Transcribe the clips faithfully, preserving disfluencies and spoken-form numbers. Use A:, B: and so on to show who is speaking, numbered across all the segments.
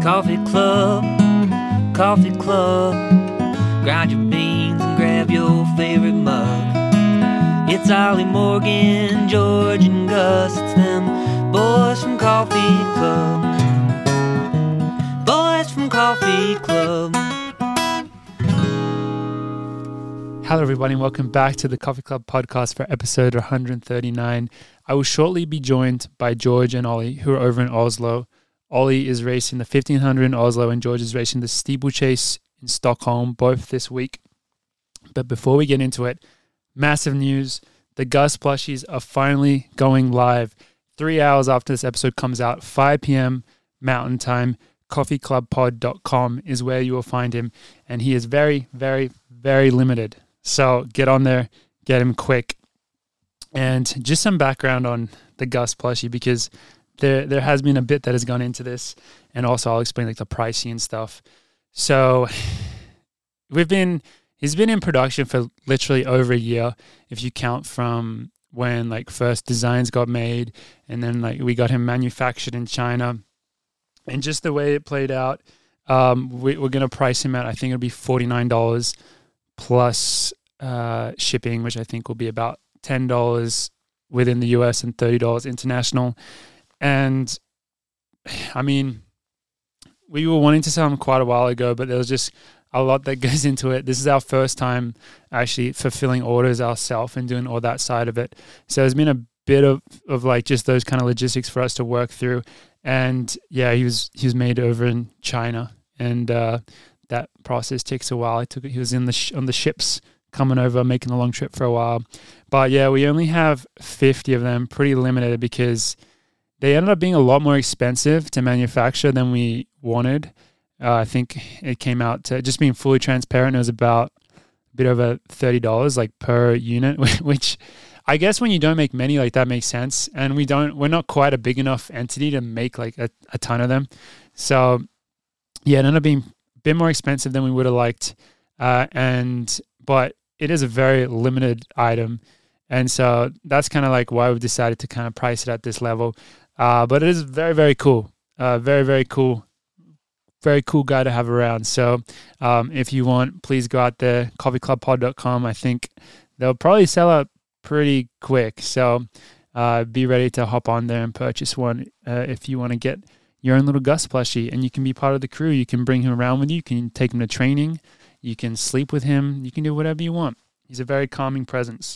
A: Coffee Club, Coffee Club. Grind your beans and grab your favorite mug. It's Ollie, Morgan, George, and Gus. It's them boys from Coffee Club. Boys from Coffee Club.
B: Hello everybody and welcome back to the Coffee Club podcast for episode one hundred thirty-nine. I will shortly be joined by George and Ollie, who are over in Oslo. Ollie is racing the fifteen hundred in Oslo and George is racing the steeplechase in Stockholm, both this week. But before we get into it, massive news. The Gus plushies are finally going live. Three hours after this episode comes out, five p.m. Mountain Time, coffee club pod dot com is where you will find him. And he is very, very, very limited. So get on there, get him quick. And just some background on the Gus plushie, because there there has been a bit that has gone into this, and also I'll explain like the pricing and stuff. So we've been he's been in production for literally over a year, if you count from when like first designs got made, and then like we got him manufactured in China, and just the way it played out. Um, we, we're gonna price him at, I think it'll be forty-nine dollars plus uh, shipping, which I think will be about ten dollars within the U S and thirty dollars international. And I mean, we were wanting to sell them quite a while ago, but there was just a lot that goes into it. This is our first time actually fulfilling orders ourselves and doing all that side of it. So there's been a bit of, of like just those kind of logistics for us to work through. And yeah, he was he was made over in China, and uh, that process takes a while. I took it. He was in the sh- on the ships coming over, making the long trip for a while. But yeah, we only have fifty of them, pretty limited, because they ended up being a lot more expensive to manufacture than we wanted. Uh, I think it came out to, just being fully transparent, it was about a bit over thirty dollars like per unit, which I guess when you don't make many, like that makes sense. And we don't, we're not quite a big enough entity to make like a, a ton of them. So yeah, it ended up being a bit more expensive than we would have liked. Uh, and, but it is a very limited item. And so that's kind of like why we've decided to kind of price it at this level. Uh, but it is very, very cool. Uh, very, very cool. Very cool guy to have around. So um, if you want, please go out there, coffee club pod dot com. I think they'll probably sell out pretty quick. So uh, be ready to hop on there and purchase one uh, if you want to get your own little Gus plushie. And you can be part of the crew. You can bring him around with you. You can take him to training. You can sleep with him. You can do whatever you want. He's a very calming presence.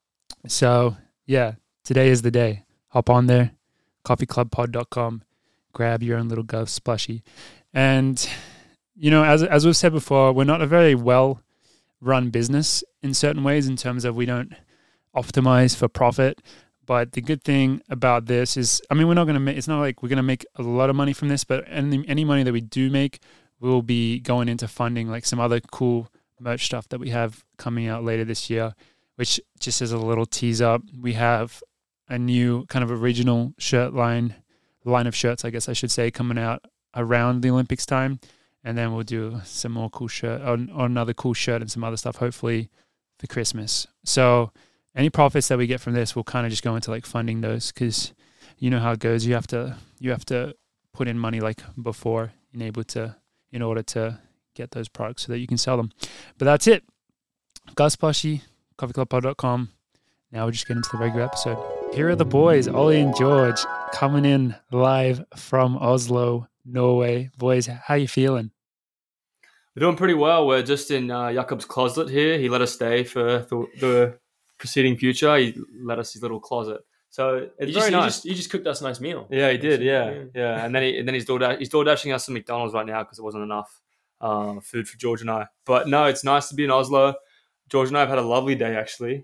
B: So yeah, today is the day. Hop on there, coffee club pod dot com. Grab your own little Gus plushie. And, you know, as as we've said before, we're not a very well-run business in certain ways, in terms of we don't optimize for profit. But the good thing about this is, I mean, we're not going to make, it's not like we're going to make a lot of money from this, but any, any money that we do make will be going into funding like some other cool merch stuff that we have coming out later this year, which just as a little teaser, we have a new kind of original shirt line, line of shirts, I guess I should say, coming out around the Olympics time. And then we'll do some more cool shirt, or, or another cool shirt and some other stuff, hopefully for Christmas. So any profits that we get from this will kind of just go into like funding those, because you know how it goes. You have to, you have to put in money like before and able to, in order to get those products so that you can sell them. But that's it. Gus plushie, coffee club pod dot com. Now we're just getting to the regular episode. Here are the boys, Ollie and George, coming in live from Oslo, Norway. Boys, how you feeling?
C: We're doing pretty well. We're just in uh, Jakob's closet here. He let us stay for the, the preceding future. He let us his little closet. So it's
D: you
C: very
D: just,
C: nice.
D: You just, you just cooked us a nice meal.
C: Yeah, he did. Yeah, yeah. yeah. And then he and then he's door he's door dashing us some McDonald's right now because it wasn't enough uh, food for George and I. But no, it's nice to be in Oslo. George and I have had a lovely day actually.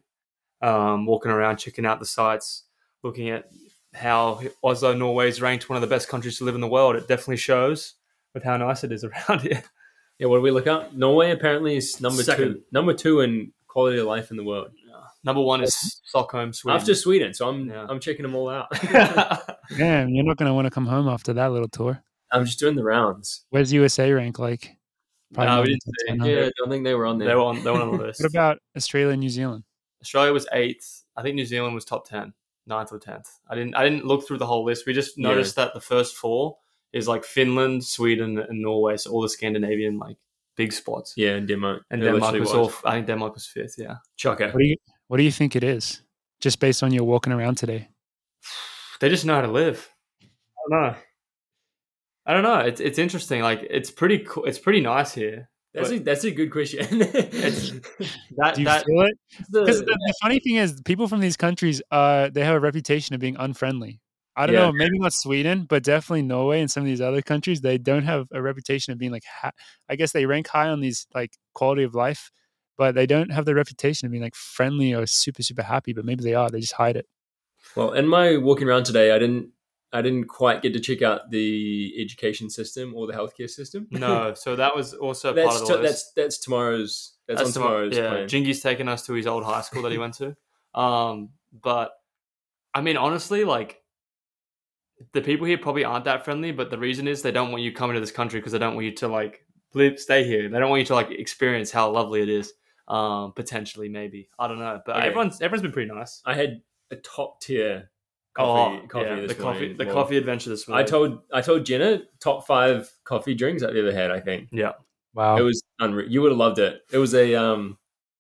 C: Um, walking around, checking out the sites, looking at how Oslo, Norway is ranked one of the best countries to live in the world. It definitely shows with how nice it is around here.
D: Yeah, what do we look at? Norway apparently is number
C: Second.
D: two. Number two in quality of life in the world.
C: Yeah. Number one is Stockholm, Sweden.
D: After Sweden, so I'm
C: Yeah.
D: I'm checking them all out.
B: Damn, you're not going to want to come home after that little tour.
D: I'm just doing the rounds.
B: Where's U S A rank like? Probably
C: No,
B: not
C: we didn't
B: in
C: see.
B: ten, huh?
D: Yeah, I don't think they were on there.
C: They were on, they were on the list.
B: What about Australia and New Zealand?
C: Australia was eighth. I think New Zealand was top ten, ninth or tenth. I didn't I didn't look through the whole list. We just noticed that the first four is like Finland, Sweden, and Norway. So all the Scandinavian like big spots.
D: Yeah, and Denmark.
C: And
D: It
C: Denmark
D: literally
C: was, all. I think Denmark was fifth. Yeah.
D: Chocker.
B: What do you What do you think it is? Just based on your walking around today.
C: They just know how to live. I don't know. I don't know. It's it's interesting. Like it's pretty cool. It's pretty nice here.
D: That's
C: But
D: a, that's a good question.
C: it's that
B: Do you
C: that
B: feel it? Because
D: The-
B: the, the funny thing is, people from these countries, uh, they have a reputation of being unfriendly. I don't
D: Yeah.
B: know, maybe not Sweden, but definitely Norway and some of these other countries. They don't have a reputation of being like. Ha- I guess they rank high on these like quality of life, but they don't have the reputation of being like friendly or super super happy. But maybe they are. They just hide it.
D: Well, in my walking around today, I didn't I didn't quite get to check out the education system or the healthcare system.
C: no. So that was also
D: that's
C: part of the
D: to-
C: list.
D: that's that's tomorrow's that's, on
C: tomorrow-
D: tomorrow's
C: yeah.
D: plan.
C: Jingy's taking us to his old high school that he went to. Um, but I mean, honestly, like the people here probably aren't that friendly. But the reason is they don't want you coming to this country because they don't want you to like live, stay here. They don't want you to like experience how lovely it is. Um, potentially, maybe I don't know. But
D: Okay.
C: everyone's everyone's been pretty nice.
D: I had a top tier coffee
C: oh,
D: coffee
C: yeah,
D: this
C: the coffee,
D: morning.
C: the
D: Well,
C: coffee adventure this
D: I
C: morning.
D: told I told Jenna top five coffee drinks I've ever had. I think
C: yeah,
B: Wow.
D: it was unreal. You would have loved it. It was a um,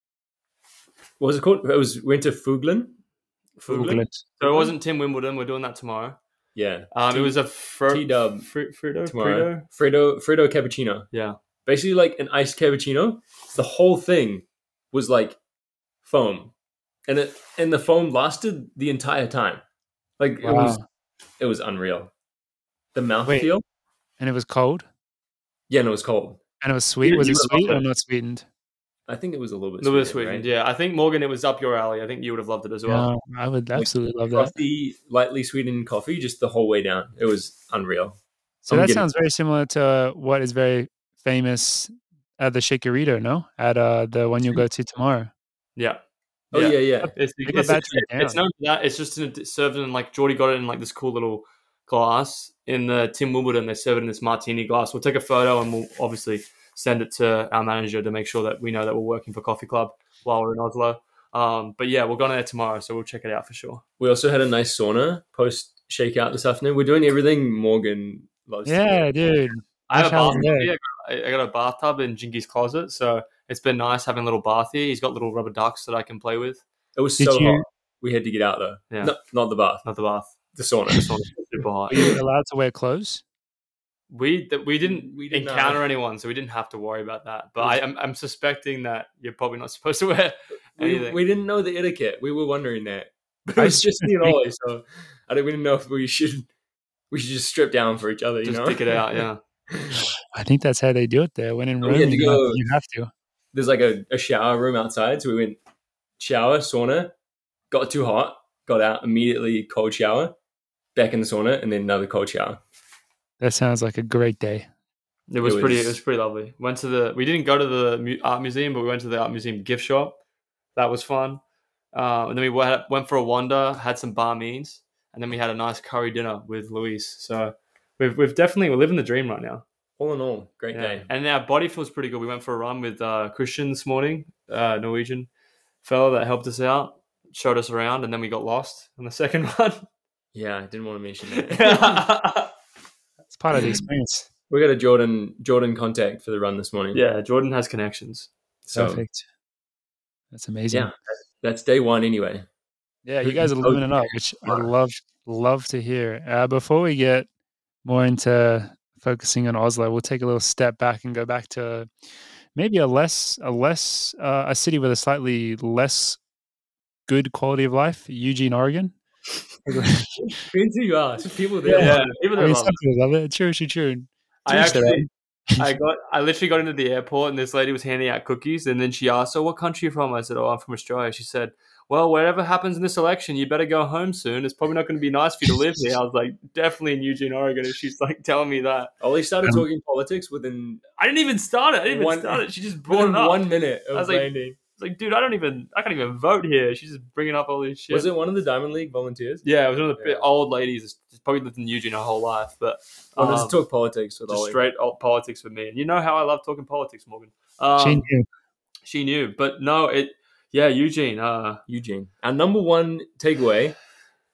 D: what was it called? It was went to Fuglen.
B: Google it.
C: so it wasn't Tim Wimbledon. We're doing that tomorrow.
D: Yeah,
C: Um,
D: T-
C: it was a fr-
D: T-dub
C: fr- Frito
D: tomorrow.
C: Frito.
D: Fredo Fredo cappuccino.
C: Yeah,
D: Basically like an iced cappuccino. The whole thing was like foam, and it and the foam lasted the entire time. Like it was
B: Wow.
D: it was unreal. The
B: Wait.
D: mouthfeel,
B: And it was cold,
D: yeah, and it was cold.
B: and it was sweet.
D: You-
B: Was
D: you
B: it
D: would've
B: sweet
D: loved
B: or
D: it.
B: not sweetened?
D: I think it was a little bit
C: a little bit
D: sweetened,
C: sweetened.
D: right?
C: Yeah, I think Morgan, it was up your alley. I think you would have loved it as well.
B: Yeah, I would
D: Like,
B: absolutely love that.
D: Frothy, lightly sweetened coffee, just the whole way down. It was unreal.
B: So
D: I'm
B: that
D: getting-
B: sounds very similar to what is very famous at the Shakerito, no? At uh, the one you'll go to tomorrow.
C: Yeah.
D: Oh yeah, yeah.
C: It's,
B: They got
C: it's,
B: that
C: it's,
B: drink
C: it's
B: down.
C: known for that. It's just in a, served in like Geordie got it in like this cool little glass in the Tim Wimbledon. They serve it in this martini glass. We'll take a photo and we'll obviously send it to our manager to make sure that we know that we're working for Coffee Club while we're in Oslo. Um, but yeah, we're going there tomorrow, so we'll check it out for sure.
D: We also had a nice sauna post shakeout this afternoon. We're doing everything Morgan loves. to
B: Yeah, dude.
C: I have a
B: Wish I was
C: bathtub
B: there.
C: here. I got- I got a bathtub in Jingy's closet, so it's been nice having a little bath here. He's got little rubber ducks that I can play with.
D: do. It was
B: Did
D: so
B: you-
D: hot. We had to get out though.
C: Yeah.
D: No, not the bath,
C: Not the bath.
D: the sauna.
C: This one's super hot.
B: Were you allowed to wear clothes?
C: We th- we didn't
D: We didn't
C: encounter
D: know.
C: anyone, so we didn't have to worry about that. But
D: It was-
C: I, I'm I'm suspecting that you're probably not supposed to wear
D: we,
C: anything.
D: we didn't know the etiquette. We were wondering that. But
B: I
D: it was just me and
B: think-
D: Ollie, so I don't. We didn't know if we should. We should just strip down for each other. You
C: Just
D: know,
C: stick it out, yeah.
B: I think that's how they do it there. When in
D: We
B: Rome,
D: had to
B: you, have,
D: go-
B: you have to.
D: There's like a, a shower room outside, so we went shower, sauna, got too hot, got out immediately, cold shower, back in the sauna, and then another cold shower.
B: That sounds like a great day.
C: It was,
D: It
C: pretty.
D: was-
C: It was pretty lovely. Went to the. We didn't go to the mu- art museum, but we went to the art museum gift shop. That was fun. Um, and then we went, went for a wander, had some bar means, and then we had a nice curry dinner with Luis. So we've we've definitely we're living the dream right now.
D: All in all, great
C: Yeah.
D: day.
C: And our body feels pretty good. We went for a run with uh, Christian this morning, uh, Norwegian fella that helped us out, showed us around, and then we got lost on the second run.
D: Yeah, I didn't want to mention that.
C: yeah,
B: It's part of the experience.
D: We got a Jordan Jordan contact for the run this morning.
C: Jordan has connections.
D: so
B: Perfect. That's amazing.
D: yeah, that's day one anyway.
B: Yeah, you guys are living it up, which I love love to hear. Uh, before we get more into focusing on Oslo, we'll take a little step back and go back to maybe a less a less uh, a city with a slightly less good quality of life, Eugene, Oregon.
D: Depends who you ask. People there.
C: Yeah,
D: love it.
C: even
B: I
C: though
B: mean, some people love it. True, true, true.
C: I
B: Touche that.
C: actually, I got, I literally got into the airport and this lady was handing out cookies, and then she asked, "So, what country are you from?" I said, "Oh, I'm from Australia." She said, "Well, whatever happens in this election, you better go home soon. It's probably not going to be nice for you to live here." I was like, "Definitely in Eugene, Oregon." And she's like telling me that.
D: Ollie started
B: Um,
D: talking politics within,
C: I didn't even start it. I didn't even
D: One-
C: start it. She just brought
D: within
C: it up.
D: one minute of
C: I was like,
D: landing.
C: It's like, dude, I don't even, I can't even vote here. She's just bringing up all this shit.
D: Was it one of the Diamond League volunteers?
C: Yeah, it was one of the
D: Yeah.
C: old ladies. She's probably lived in Eugene her whole life, but
D: Well,
C: um,
D: let's talk politics with
C: just
D: Ollie.
C: straight old politics with me. And you know how I love talking politics, Morgan. Um,
B: She knew.
C: she knew, but no, it. Yeah, Eugene. Uh,
D: Eugene. Our number one takeaway: the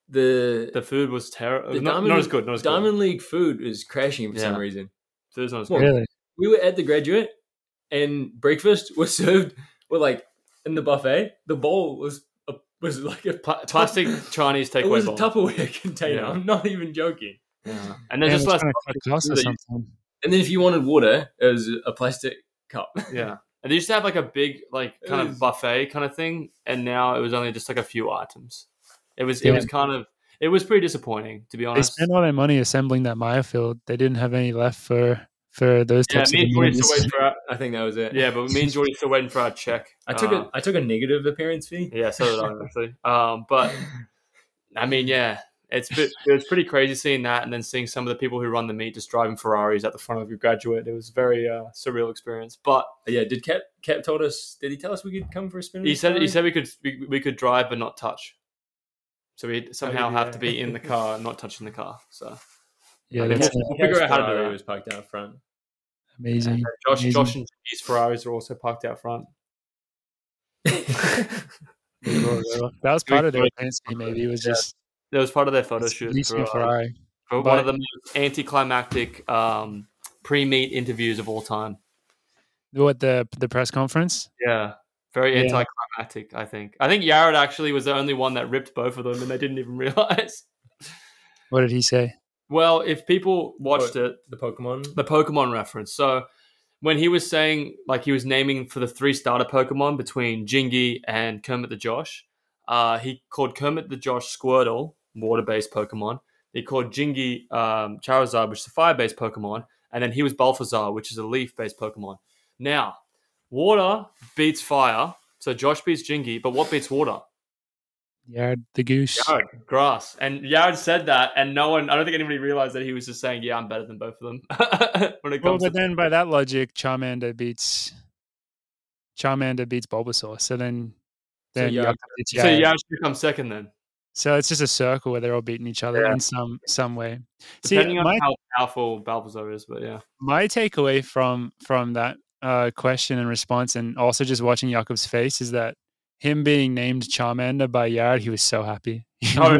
D: the
C: The food was terrible.
D: the
C: Not,
D: Diamond
C: not as
D: League-
C: good. Not as
D: Diamond League food is crashing for some
C: Yeah.
D: reason.
C: good. Food was not as
D: Well,
C: good.
B: Really?
D: We were at the Graduate, and breakfast was served with like in the buffet. The bowl was a, was like a
C: Pla- plastic Chinese
D: It
C: takeaway
D: was a
C: bowl.
D: Tupperware container.
C: Yeah.
D: I'm not even joking.
C: Yeah. And there's
B: Yeah,
C: just
B: we're
C: less.
B: trying to cut costs or
D: Really?
B: something.
D: And then if you wanted water, it was a plastic cup.
C: Yeah. And they used to have like a big, like,
D: It
C: kind
D: was-
C: of buffet kind of thing. And now it was only just like a few items. It was,
B: Yeah.
C: it was kind of, it was pretty disappointing, to be
B: They
C: honest.
B: spent all their money assembling that Maya field. They didn't have any left for for those
C: Yeah,
B: types
C: me
B: of
C: and Jordy still
B: amenities.
C: waiting for our,
D: I think that was it.
C: yeah, but me and Jordy still waiting for our check.
D: I took
C: Uh,
D: a I took a negative appearance fee.
C: Yeah, so did I actually. Um, but I mean, yeah, it's bit, it was pretty crazy seeing that, and then seeing some of the people who run the meet just driving Ferraris at the front of your Graduate. It was a very uh, surreal experience. But
D: Yeah, did Cap Cap told us? Did he tell us we could come for a spin? in
C: he
D: his
C: said he
D: Ferrari?
C: said we could we, we could drive but not touch. So we somehow
D: yeah.
C: have to be in the car and not touching the car. So
B: Yeah,
C: I
B: that's
C: guess-
B: uh,
C: we'll figure out how to do
D: Ferrari
C: that.
D: was parked out front.
B: amazing.
C: and Josh,
B: amazing.
C: Josh and his Ferraris are also parked out front.
B: That was part of their fancy. Maybe it was
C: Yeah.
B: just
C: That was part of their photo shoot
B: leasing
C: for,
B: a
C: uh,
B: Ferrari.
C: for
B: But-
C: one of the most anticlimactic um, pre-meet interviews of all time.
B: What the the press conference?
C: Yeah, very
B: Yeah.
C: anticlimactic. I think. I think Yared actually was the only one that ripped both of them, and they didn't even realize.
B: What did he say?
C: Well, if people watched it,
D: The Pokemon.
C: the Pokemon reference. So when he was saying, like, he was naming for the three starter Pokemon between Jingy and Kermit the Josh, uh, he called Kermit the Josh Squirtle, water-based Pokemon. He called Jingy um, Charizard, which is a fire-based Pokemon, and then he was Balthazar, which is a leaf-based Pokemon. Now, water beats fire, so Josh beats Jingy, but what beats water?
B: Yared the goose.
C: Yared, grass. And Yared said that, and no one, I don't think anybody realized that he was just saying, yeah, I'm better than both of them. when it
B: Well,
C: comes
B: but
C: to
B: then by that logic, Charmander beats Charmander beats Bulbasaur. So then
D: So
B: then
D: Yared-
B: Yared beats
C: So
B: Yared.
C: Yared should come second then.
B: So it's just a circle where they're all beating each other
C: Yeah.
B: in some some way. See,
C: Depending on
B: my
C: how powerful Balthazar is, but yeah.
B: my takeaway from from that uh, question and response, and also just watching Jakob's face, is that him being named Charmander by Yared, he was so happy.
C: Oh,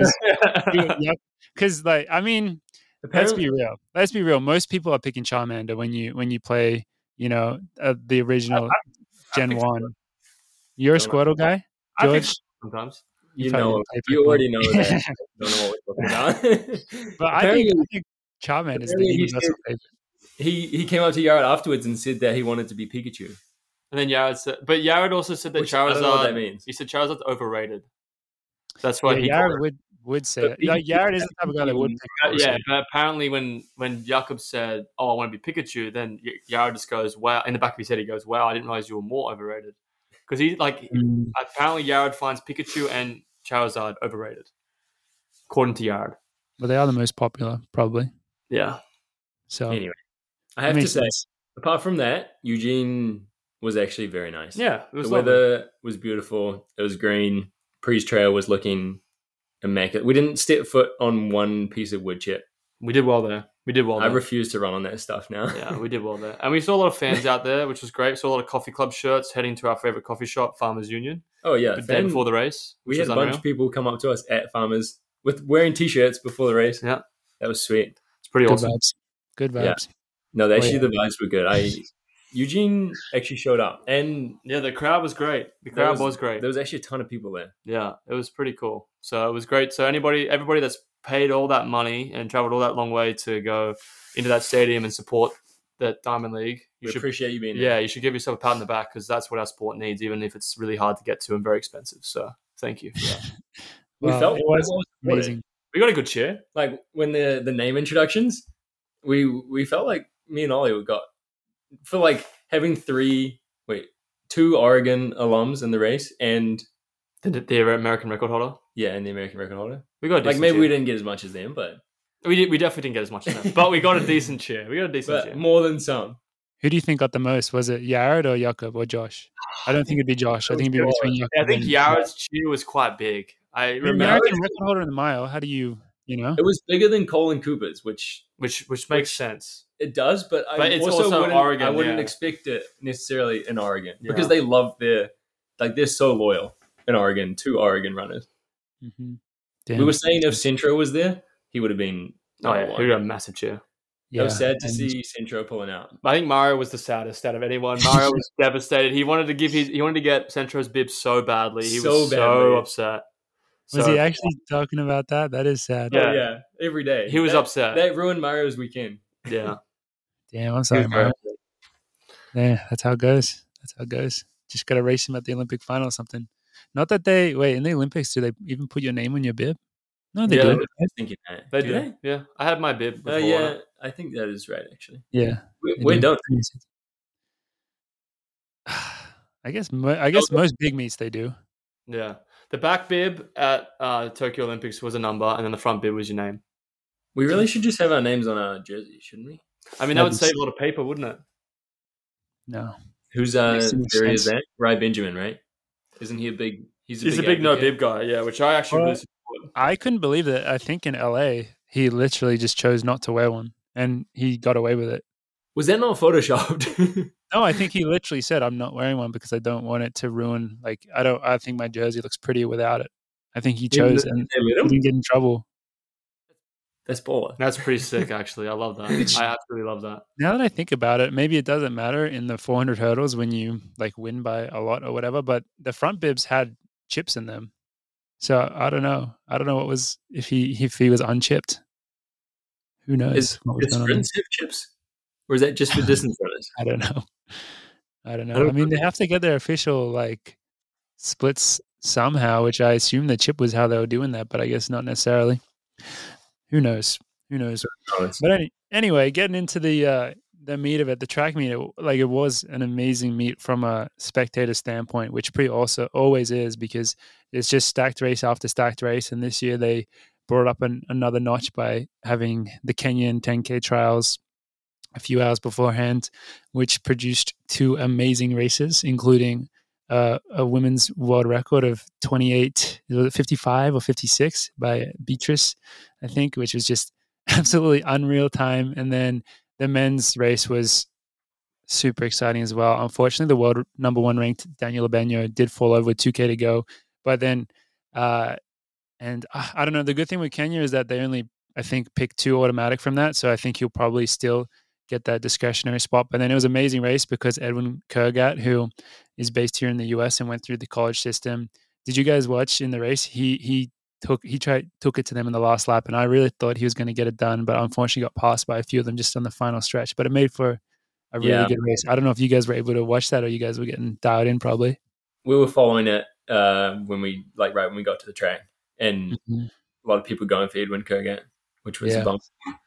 B: Because, like, I mean, let's be real. Let's be real. Most people are picking Charmander when you when you play, you know, uh, the original Gen
C: pick
B: One. You're a
D: Don't know.
B: Squirtle guy,
C: I think
B: George.
C: sometimes.
D: You
B: probably
D: know,
B: didn't play
D: you
B: Pokemon.
D: already know that. Don't know what we're talking about.
B: But I think,
D: Apparently-
B: I think Charmander is the
D: apparently he
B: universal
D: said-
B: favorite.
D: he he came up to Yared afterwards and said that he wanted to be Pikachu.
C: And then Yared said, but Yared also said that
D: Which, I
C: Charizard.
D: don't know what that means.
C: He said Charizard's overrated. That's what
B: Yeah,
C: he.
B: Yared would would say
D: But
B: it. Like,
D: Pikachu-
B: Yared is the type of guy that would pick
C: Uh, yeah,
B: Bulbasaur.
C: but apparently when when Jakob said, "Oh, I want to be Pikachu," then Y- Yared just goes, "Wow!" In the back of his head, he goes, "Wow, I didn't realize you were more overrated." Because he like
B: Mm.
C: apparently Yared finds Pikachu and Charizard overrated, according to Yared.
B: But they are the most popular, probably.
C: Yeah,
B: So
D: Anyway, I
B: that
D: have to
B: makes
D: say,
B: sense.
D: apart from that, Eugene was actually very nice.
C: yeah, it was
D: the
C: lovely.
D: weather was beautiful. It was green. Pre's trail was looking immaculate. We didn't step foot on one piece of wood chip.
C: We did well there. We did well
D: I
C: there.
D: refuse to run on that stuff now.
C: Yeah, we did well there. And we saw a lot of fans out there, which was great. We saw a lot of coffee club shirts heading to our favorite coffee shop, Farmers Union,
D: oh yeah,
C: the day
D: fan-
C: before the race.
D: we
C: which
D: had
C: was
D: a bunch
C: unreal.
D: of people come up to us at Farmers with wearing t-shirts before the race.
C: Yeah.
D: That was sweet.
C: It's pretty
B: Good
C: awesome.
B: vibes. Good
D: Yeah.
B: vibes.
D: No,
B: Oh,
D: actually
B: yeah.
D: the vibes were good. I Eugene actually showed up, and
C: Yeah, the crowd was great. The
D: there
C: crowd was, great.
D: There was actually a ton of people there.
C: Yeah, it was pretty cool. So it was great. So anybody, everybody that's paid all that money and traveled all that long way to go into that stadium and support the Diamond League, you
D: We
C: should,
D: appreciate you being
C: yeah,
D: there.
C: you should give yourself a pat on the back because that's what our sport needs, even if it's really hard to get to and very expensive. So thank you for that.
D: We
B: Wow,
D: felt
B: it was
D: well supported.
B: amazing.
C: We got a good cheer.
D: Like when the the name introductions, we we felt like me and Ollie got for like having three wait two Oregon alums in the race and
C: The, the American record holder.
D: yeah, and the American record holder.
C: We got a
D: Like
C: decent
D: maybe
C: cheer.
D: we didn't get as much as them, but
C: We did, we definitely didn't get as much as them, but we got a decent cheer. We got a decent
D: but
C: cheer.
D: more than some.
B: Who do you think got the most? Was it Yared or Jakob or Josh? I don't think it'd be Josh. I think it'd be between Jakob
C: Yeah, I think
B: and
C: Yared's cheer was quite big. I
B: I mean,
C: remember,
B: American record holder in the mile. How do you, you know?
D: It was bigger than Colin Cooper's, which
C: which which makes sense.
D: it does, but I
C: But it's
D: also,
C: also
D: wouldn't,
C: Oregon,
D: I wouldn't
C: yeah.
D: expect it necessarily in Oregon
C: Yeah.
D: because they love their like they're so loyal in Oregon to Oregon runners.
B: hmm Damn.
D: We were saying if Centro was there, he would have been.
C: Oh
D: number
C: yeah,
D: one.
C: he got a massive cheer.
B: yeah.
D: I was sad to
B: and-
D: see Centro pulling out.
C: I think Mario was the saddest out of anyone. Mario was devastated. He wanted to give his he wanted to get Centro's bib so badly. He
D: So
C: was so
D: badly.
C: upset.
B: Was
C: So-
B: he actually talking about that? That is sad.
C: Yeah.
D: Oh yeah, every day
C: He was
D: that,
C: upset.
D: That ruined Mario's weekend.
C: Yeah.
B: Damn, I'm
C: He
B: sorry,
C: was very
B: Mario.
C: upset.
B: Yeah, that's how it goes. That's how it goes. Just gotta race him at the Olympic final or something. Not that they wait in the Olympics. Do they even put your name on your bib? No, they
C: Yeah,
B: do.
D: I was thinking that.
C: They
D: do
C: do.
D: they?
C: Yeah. I had my bib before.
D: Uh, yeah, I think that is right. Actually,
B: Yeah,
D: we,
B: they
D: we're
B: do.
D: done.
B: I guess. Mo- I guess most big meets they do.
C: Yeah. The back bib at uh, Tokyo Olympics was a number, and then the front bib was your name.
D: We really should just have our names on our jersey, shouldn't we?
C: I mean, that would
B: That'd be
C: save
B: sick.
C: a lot of paper, wouldn't it?
B: No.
D: Who's uh
B: Makes too much
D: theory is
B: sense.
D: that? Rai Benjamin, right? Isn't he a big? He's a
C: He's
D: big
C: a big no
D: advocate?
C: bib guy, yeah, which I actually
B: Well,
C: really support.
B: I couldn't believe that. I think in L A he literally just chose not to wear one, and he got away with it.
D: Was that not photoshopped?
B: No, I think he literally said, "I'm not wearing one because I don't want it to ruin. Like, I don't. I think my jersey looks prettier without it." I think he
D: Even
B: chose,
D: if
B: and
D: they let
B: he
D: him?
B: didn't get in trouble.
D: That's baller.
C: That's pretty sick, actually. I love that. I absolutely love that.
B: Now that I think about it, maybe it doesn't matter in the four hundred hurdles when you like win by a lot or whatever. But the front bibs had chips in them, so I don't know. I don't know what was if he if he was unchipped. Who knows
D: Is,
B: what was
D: is
B: going on there?
D: sprints have chips, or is that just for distance runners?
B: I don't know. I don't know. I,
D: don't
B: mean, they have to get their official like splits somehow, which I assume the chip was how they were doing that, but I guess not necessarily. Who knows? Who knows? But any, anyway, getting into the uh, the meat of it, the track meet, it, like it was an amazing meet from a spectator standpoint, which pretty also always is because it's just stacked race after stacked race, and this year they brought up an, another notch by having the Kenyan ten K trials a few hours beforehand, which produced two amazing races, including uh, a women's world record of twenty-eight, was it fifty-five or fifty-six by Beatrice, I think, which was just absolutely unreal time. And then the men's race was super exciting as well. Unfortunately, the world number one ranked Daniel Abeno did fall over with two K to go. But then, uh, and uh, I don't know, the good thing with Kenya is that they only, I think, picked two automatic from that. So I think he'll probably still get that discretionary spot. But then it was an amazing race because Edwin Kurgat, who is based here in the U S and went through the college system. Did you guys watch in the race? He he took he tried took it to them in the last lap, and I really thought he was going to get it done, but unfortunately got passed by a few of them just on the final stretch. But it made for a really
D: Yeah.
B: good race. I don't know if you guys were able to watch that or you guys were getting dialed in probably.
D: We were following it uh, when we like right when we got to the track, and
B: Mhm.
D: a lot of people going for Edwin Kurgat, which was
B: Yeah.
D: a bump.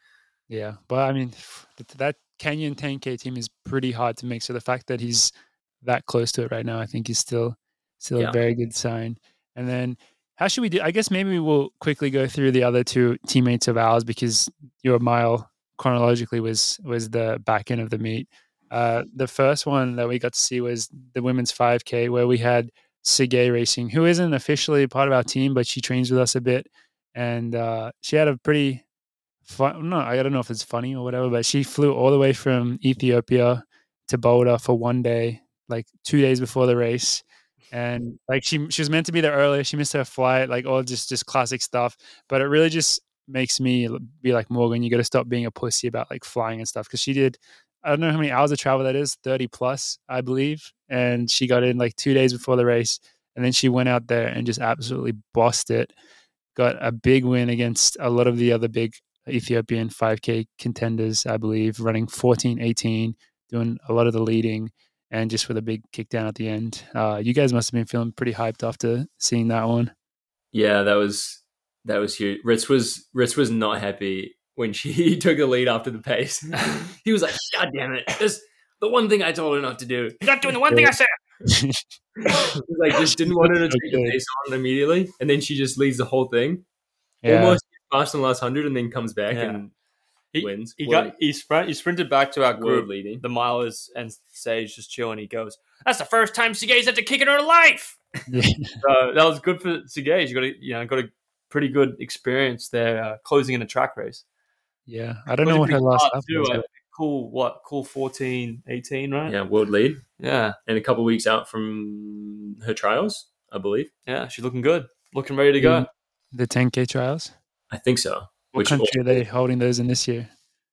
B: Yeah, but I mean, th- that Kenyan ten K team is pretty hard to make. So the fact that he's that close to it right now, I think is still still
D: Yeah.
B: a very good sign. And then how should we do? I guess maybe we'll quickly go through the other two teammates of ours because your mile chronologically was was the back end of the meet. Uh, the first one that we got to see was the women's five K where we had Sige Racing, who isn't officially part of our team, but she trains with us a bit. And uh, she had a pretty fun, no, I don't know if it's funny or whatever, but she flew all the way from Ethiopia to Boulder for one day, like two days before the race. And like she she was meant to be there earlier. She missed her flight, like all just just classic stuff. But it really just makes me be like, Morgan, you got to stop being a pussy about like flying and stuff. Because she did, I don't know how many hours of travel that is, thirty plus, I believe. And she got in like two days before the race. And then she went out there and just absolutely bossed it. Got a big win against a lot of the other big Ethiopian five K contenders, I believe, running fourteen eighteen, doing a lot of the leading, and just with a big kick down at the end. Uh, you guys must have been feeling pretty hyped after seeing that one.
D: Yeah, that was that was huge. Ritz was Ritz was not happy when she took the lead after the pace. He was like, "God damn it! This the one thing I told her not to do."
C: You're not doing the one thing I said.
D: He like just didn't want her to
B: So
D: take the
B: good.
D: pace on immediately, and then she just leads the whole thing,
B: Yeah.
D: almost past in the last hundred, and then comes back
C: Yeah.
D: and
C: He,
D: wins.
C: he
D: World-
C: got he sprint he sprinted back to our
D: world
C: group.
D: leading.
C: The milers and Sage just chilling. He goes, "That's the first time Sige's had to kick in her life."
B: Yeah.
C: So that was good for Sige. She got a you know got a pretty good experience there, uh, closing in a track race.
B: Yeah. I don't know what her last lap
C: too,
B: was.
C: uh,
B: but-
C: Cool, what? Cool fourteen, eighteen, right?
D: Yeah, world lead,
C: yeah,
D: and a couple weeks out from her trials, I believe.
C: yeah. She's looking good, looking ready to go.
B: The ten K trials.
D: I think so.
B: What
D: Which
B: country are they holding those in this year?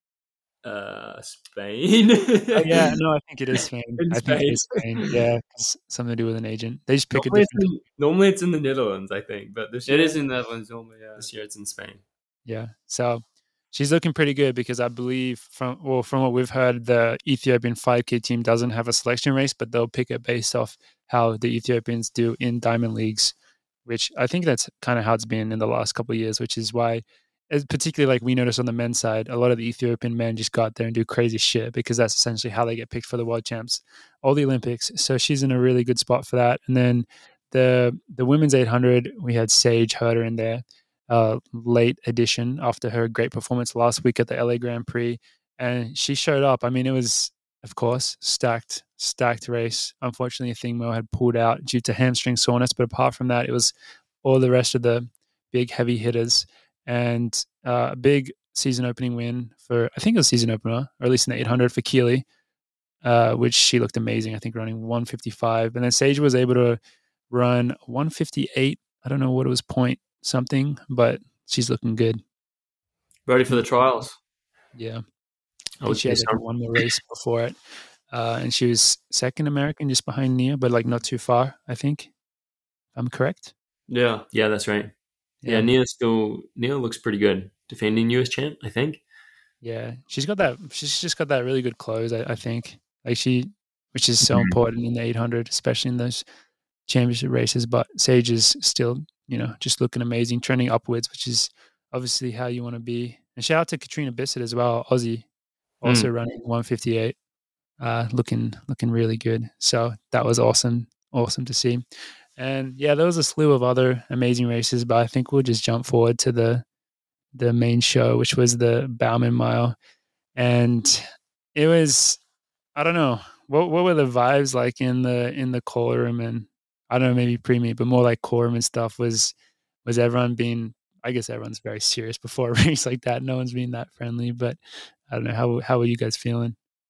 D: Uh, Spain.
B: Oh yeah, no, I think it is Spain.
D: In
B: I think it
D: Spain.
B: is Spain. Yeah, 'cause something to do with an agent. They just pick
D: normally,
B: a
D: it's
B: different.
D: in, normally it's in the Netherlands, I think, but this year
C: It is in the Netherlands normally. Yeah.
D: this year it's in Spain.
B: Yeah, so she's looking pretty good because I believe from well from what we've heard, the Ethiopian five K team doesn't have a selection race, but they'll pick it based off how the Ethiopians do in diamond leagues, which I think that's kind of how it's been in the last couple of years, which is why, as particularly like we noticed on the men's side, a lot of the Ethiopian men just go out there and do crazy shit because that's essentially how they get picked for the world champs or the Olympics. So she's in a really good spot for that. And then the the women's eight hundred, we had Sage Herder in there, uh, late addition after her great performance last week at the L A Grand Prix, and she showed up. I mean, it was of course stacked stacked race. Unfortunately, Thingmo had pulled out due to hamstring soreness, but apart from that, it was all the rest of the big heavy hitters. And uh, a big season opening win for, I think it was season opener, or at least in the eight hundred for Keely, uh, which she looked amazing. I think running one fifty-five. And then Sage was able to run one fifty-eight. I don't know what it was, point something, but she's looking good.
C: Ready for the trials.
B: Yeah.
D: I would
B: she had
D: say
B: like
D: so.
B: one more race before it. Uh, and she was second American just behind Nia, but like not too far, I think. If I'm correct.
C: Yeah.
D: Yeah, that's right. Yeah, Nia still Nia looks pretty good. Defending U S champ, I think.
B: Yeah, she's got that. She's just got that really good close. I, I think, like she, which is so
D: Mhm.
B: important in the eight hundred, especially in those championship races. But Sage is still, you know, just looking amazing, trending upwards, which is obviously how you want to be. And shout out to Katrina Bissett as well, Aussie, also running one fifty-eight, uh, looking looking really good. So that was awesome, awesome to see. And yeah, there was a slew of other amazing races, but I think we'll just jump forward to the the main show, which was the Bauman Mile. And it was, I don't know, what what were the vibes like in the in the call room, and I don't know, maybe pre-meet, but more like call room and stuff. Was was everyone being, I guess everyone's very serious before a race like that. No one's being that friendly, but I don't know, how how were you guys feeling?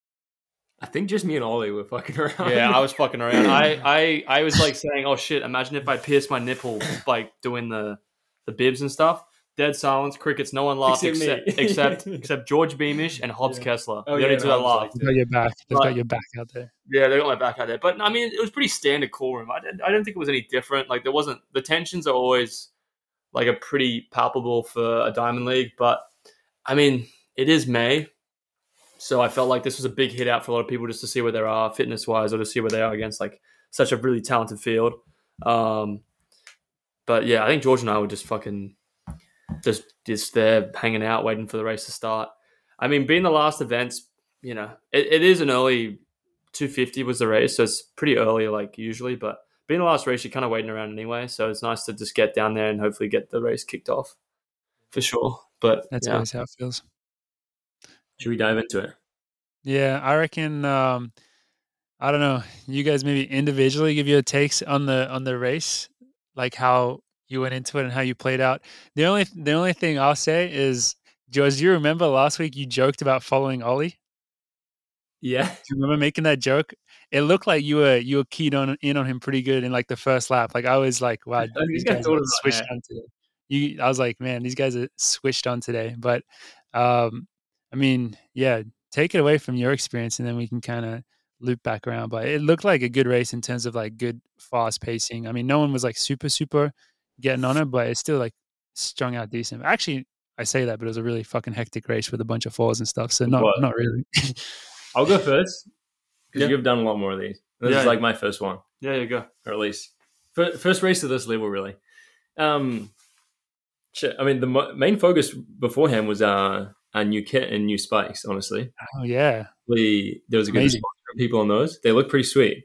D: I think just me and Ollie were fucking around.
C: Yeah, I was fucking around. I, I, I was like saying, "Oh shit! Imagine if I pierced my nipple like doing the the bibs and stuff." Dead silence, crickets. No one laughed
D: Except
C: except
D: me.
C: except, except George Beamish and Hobbs
D: Yeah.
C: Kessler.
D: Oh,
C: the
D: yeah,
C: only
D: no,
C: two that
D: Hobbs
C: laughed.
D: liked
B: They've got your back. They've
C: But-
B: got your back out there.
C: Yeah, they got my back out there. But I mean, it was pretty standard call room. I didn't, I didn't think it was any different. Like there wasn't the tensions are always like a pretty palpable for a diamond league. But I mean, it is May, so I felt like this was a big hit out for a lot of people just to see where they are fitness wise, or to see where they are against like such a really talented field. Um, but yeah, I think George and I were just fucking just just there hanging out, waiting for the race to start. I mean, being the last events, you know, it, it is an early two fifty was the race, so it's pretty early, like usually. But being the last race, you're kind of waiting around anyway, so it's nice to just get down there and hopefully get the race kicked off for sure. But
B: That's
C: yeah,
B: always how it feels.
D: Should we dive into it?
B: Yeah, I reckon. Um, I don't know. You guys maybe individually give your takes on the on the race, like how you went into it and how you played out. The only the only thing I'll say is, George, do you remember last week you joked about following Ollie?
D: Yeah.
B: Do you remember making that joke? It looked like you were you were keyed on in on him pretty good in like the first lap. Like I was like, wow,
D: I think
B: these
D: I
B: guys
D: thought
B: are
D: about
B: switched
D: that.
B: on today. You, I was like, man, these guys are switched on today. But um, I mean, yeah, take it away from your experience, and then we can kind of loop back around. But it looked like a good race in terms of like good fast pacing. I mean, no one was like super super getting on it, but it's still like strung out decent. Actually, I say that, but it was a really fucking hectic race with a bunch of falls and stuff. So
D: It
B: not
D: was.
B: not really.
D: I'll go first because
C: Yeah.
D: you've done a lot more of these. This
C: Yeah.
D: is like my first one,
C: yeah, you go.
D: or at least fir- first race to this level, really. Um, shit, I mean, the mo- main focus beforehand was uh, a new kit and new spikes. Honestly,
B: Oh yeah,
D: Really, there was a good
B: Amazing.
D: response from people on those. They look pretty sweet.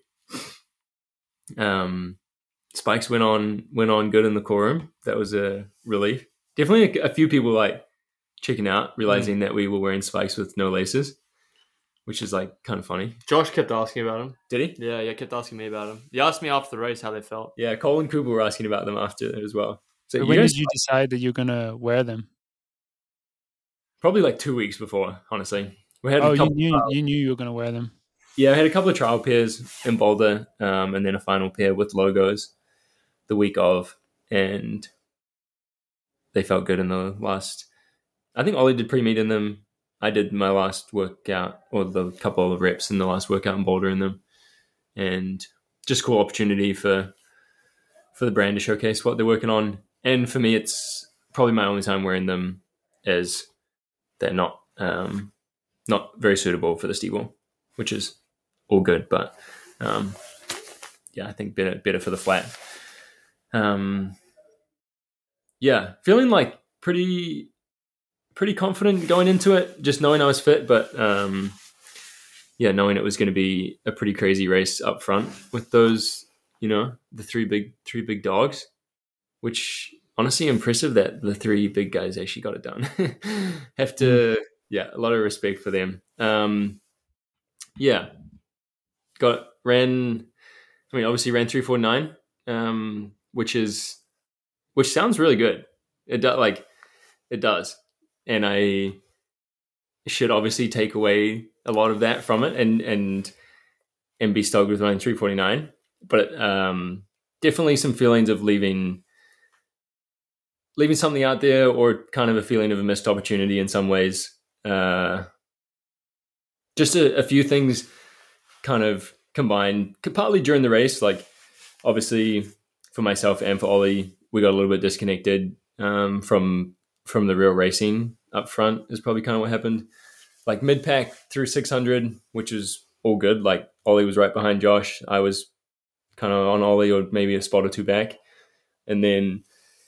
D: Um, spikes went on went on good in the core room. That was a relief. Definitely a, a few people like checking out, realizing that we were wearing spikes with no laces, which is like kind of funny.
C: Josh kept asking about him.
D: Did he?
C: Yeah, yeah, kept asking me about him. He asked me after the race how they felt.
D: Yeah, Cole and Cooper were asking about them after as well. So
B: So
D: you
B: when
D: guys,
B: did you decide that you're gonna wear them?
D: probably like two weeks before, honestly. We had
B: Oh,
D: a
B: you
D: couple,
B: knew you knew you were gonna wear them.
D: yeah, I had a couple of trial pairs in Boulder, um, and then a final pair with logos the week of, and they felt good in the last. I think Ollie did pre-meet in them. I did my last workout or the couple of reps in the last workout in Boulder in them, and just cool opportunity for for the brand to showcase what they're working on. And for me, it's probably my only time wearing them, as they're not um, not very suitable for the Steeple, which is all good. But um, yeah, I think better better for the flat. Um, yeah, feeling like pretty pretty confident going into it, just knowing I was fit, but um, yeah, knowing it was going to be a pretty crazy race up front with those, you know, the three big three big dogs, which honestly impressive that the three big guys actually got it done. Have to, yeah, a lot of respect for them. Um, yeah, got ran. I mean, obviously ran three forty-nine, um, which is which sounds really good. It does, like it does, and I should obviously take away a lot of that from it, and and and be stoked with running three forty-nine. But um, definitely some feelings of leaving leaving something out there, or kind of a feeling of a missed opportunity in some ways. Uh, just a, a few things kind of combined, partly during the race. Like obviously for myself and for Ollie, we got a little bit disconnected um, from from the real racing up front is probably kind of what happened. Like mid-pack through six hundred, which is all good. Like Ollie was right behind Josh. I was kind of on Ollie or maybe a spot or two back. And then,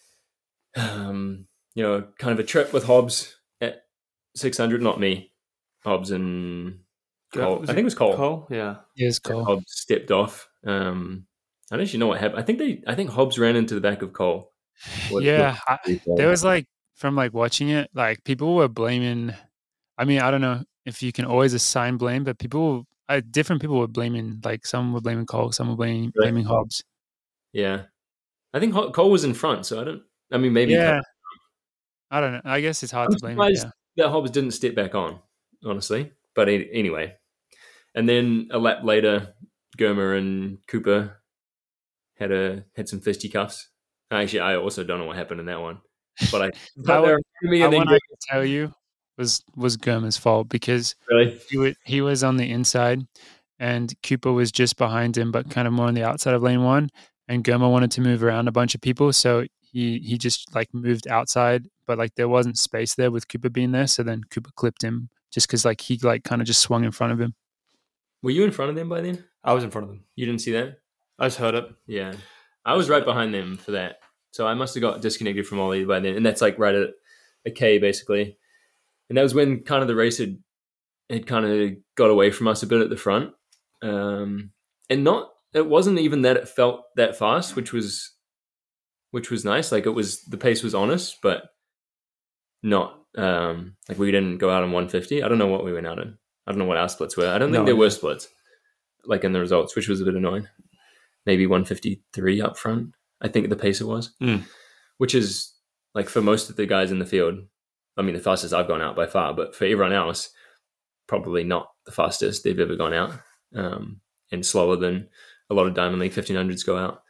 D: um, you know, kind of a trip with Hobbs at six hundred, not me. Hobbs and Cole. I think it was Cole.
C: Cole, yeah.
B: Yeah, it's cool.
D: Hobbs stepped off. Um, I don't actually know what happened. I think they. I think Hobbs ran into the back of Cole. What,
B: Yeah, I, there was like from like watching it, like people were blaming. I mean, I don't know if you can always assign blame, but people, uh, different people were blaming. Like some were blaming Cole, some were blaming
D: Right.
B: blaming Hobbs.
D: Yeah, I think Ho- Cole was in front, so I don't. I mean, maybe.
B: Yeah, I don't know. I guess it's hard
D: I'm
B: to blame.
D: surprised
B: Yeah.
D: that Hobbs didn't step back on, honestly. But a- anyway, and then a lap later, Germer and Cooper had a had some fisticuffs. Actually, I also don't know what happened in that one, but I
B: That
D: thought they
B: one,
D: were me
B: that
D: and then
B: one I can tell you was was Germer's fault because
D: really.
B: he would, he was on the inside and Cooper was just behind him, but kind of more on the outside of lane one. And Germer wanted to move around a bunch of people, so he he just like moved outside, but like there wasn't space there with Cooper being there. So then Cooper clipped him just because like he like kind of just swung in front of him.
D: Were you in front of them by then?
C: I was in front of them.
D: You didn't see that?
C: I just heard it.
D: Yeah, I was right behind them for that, so I must have got disconnected from Ollie by then, and that's like right at a K basically. And that was when kind of the race had had kind of got away from us a bit at the front, um, and not. It wasn't even that it felt that fast, which was which was nice. Like it was, the pace was honest, but not um, like we didn't go out on one fifty. I don't know what we went out in. I don't know what our splits were. I don't think
C: No
D: there
C: idea.
D: were splits like in the results, which was a bit annoying. Maybe one fifty-three up front, I think the pacer was,
C: Mm.
D: which is like for most of the guys in the field. I mean, the fastest I've gone out by far, but for everyone else, probably not the fastest they've ever gone out, um, and slower than a lot of Diamond League fifteen hundreds go out.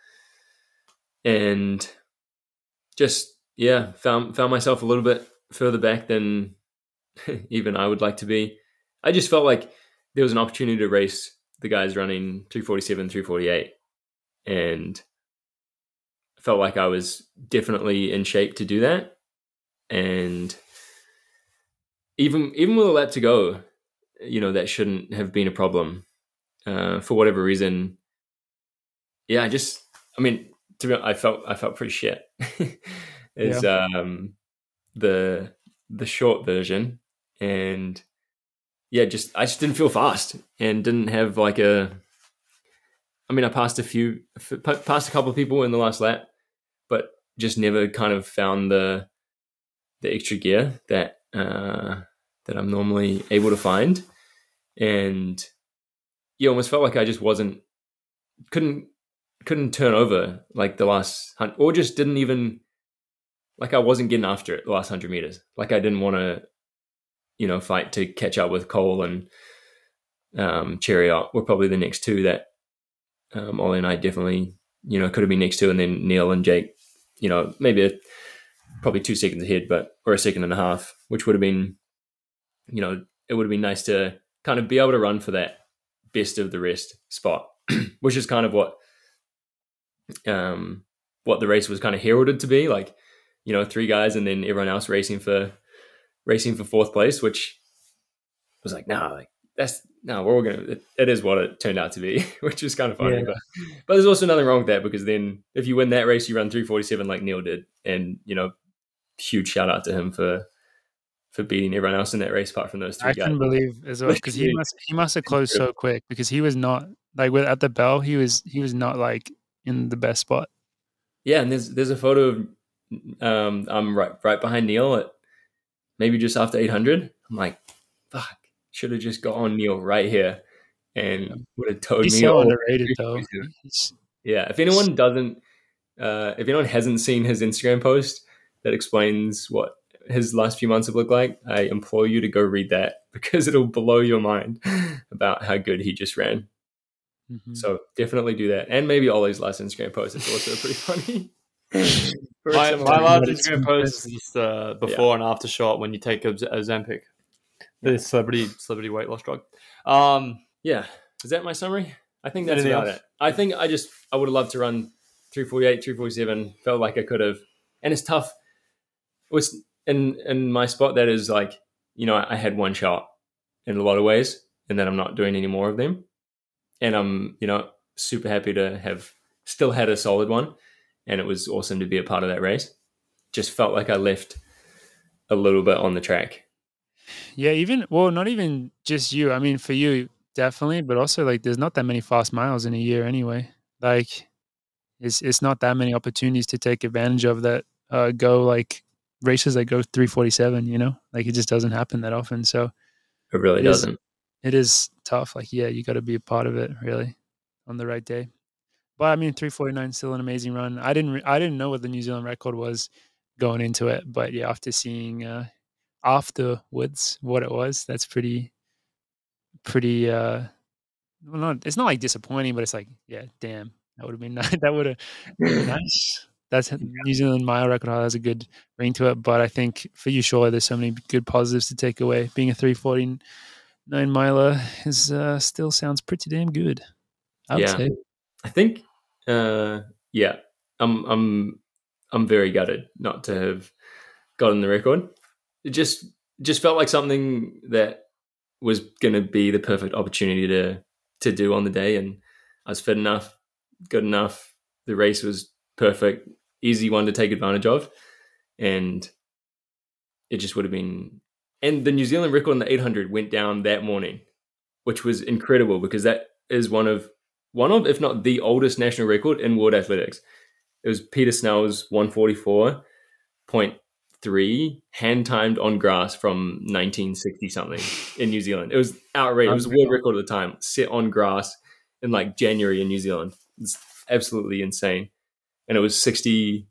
D: And just, yeah, found found myself a little bit further back than even I would like to be. I just felt like there was an opportunity to race the guys running three forty-seven, three forty-eight, and felt like I was definitely in shape to do that. And even even with a lap to go, you know, that shouldn't have been a problem. Uh, for whatever reason, yeah, I just, I mean, to be honest, I felt I felt pretty shit. Is um, the the short version, and yeah, just I just didn't feel fast and didn't have like a. I mean, I passed a few, passed a couple of people in the last lap, but just never kind of found the the extra gear that uh, that I'm normally able to find, and yeah, almost felt like I just wasn't couldn't couldn't turn over like the last hunt, or just didn't even like I wasn't getting after it the last hundred meters. Like I didn't want to, you know, fight to catch up with Cole and um, Chariot. Were probably the next two that um, Ollie and I definitely, you know, could have been next to, and then Neil and Jake, you know, maybe a probably two seconds ahead, but or a second and a half, which would have been, you know, it would have been nice to kind of be able to run for that best of the rest spot, which is kind of what um what the race was kind of heralded to be, like, you know, three guys and then everyone else racing for racing for fourth place, which was like, nah, like that's no, we're all gonna. It, it is what it turned out to be, which is kind of funny.
B: Yeah.
D: But but there's also nothing wrong with that, because then if you win that race, you run three forty-seven like Neil did, and you know, huge shout out to him for for beating everyone else in that race apart from those three
B: I
D: guys.
B: couldn't believe as well, because he must he must have closed so quick, because he was not like with at the bell he was he was not like in the best spot.
D: Yeah, and there's there's a photo of um I'm right right behind Neil at maybe just after eight hundred. I'm like, fuck, should have just got on Neil right here and would have towed
B: He's
D: me.
B: so
D: all-
B: underrated though. He's-
D: Yeah, if anyone doesn't, uh, if anyone hasn't seen his Instagram post that explains what his last few months have looked like, I implore you to go read that, because it'll blow your mind about how good he just ran.
B: Mhm.
D: So definitely do that, and maybe Ollie's last Instagram post is also pretty funny. For
C: My,
D: someone
C: my
D: like
C: last
D: that, it's-
C: Instagram post is just uh, before and after shot when you take a Ozempic, the celebrity celebrity weight loss drug. Um,
D: Yeah, is that my summary? I think that's
C: Anything
D: about
C: else?
D: it. I think I just I would have loved to run three forty-eight, three forty-seven. Felt like I could have, and it's tough. It was in in my spot that is like, you know, I had one shot in a lot of ways, and then I'm not doing any more of them, and I'm, you know, super happy to have still had a solid one, and it was awesome to be a part of that race. Just felt like I left a little bit on the track.
B: Yeah, even well, not even just you. I mean, for you definitely, but also like there's not that many fast miles in a year anyway. Like it's it's not that many opportunities to take advantage of that uh, go like races that go three forty-seven. You know, like it just doesn't happen that often. So
D: It really
B: It is-
D: doesn't.
B: it is tough. Like yeah, you got to be a part of it really on the right day. But I mean, three forty-nine is still an amazing run. I didn't re- I didn't know what the New Zealand record was going into it, but yeah, after seeing uh, afterwards what it was, that's pretty pretty uh well, not it's not like disappointing, but it's like, yeah, damn, that would have been nice. That would have been nice. That's New Zealand mile record has a good ring to it, but I think for you, surely there's so many good positives to take away. Being a three forty-nine miler is uh, still sounds pretty damn good, I would
D: Yeah.
B: say.
D: I think, uh, yeah, I'm, I'm, I'm very gutted not to have gotten the record. It just, just felt like something that was going to be the perfect opportunity to, to do on the day, and I was fit enough, good enough. The race was perfect, easy one to take advantage of, and it just would have been. And the New Zealand record on the eight hundred went down that morning, which was incredible, because that is one of one of, if not the oldest national record in world athletics. It was Peter Snell's one forty-four point three hand timed on grass from nineteen sixty something in New Zealand. It was outrageous. It was a world record at the time, set on grass in like January in New Zealand. It's absolutely insane. And it was sixty,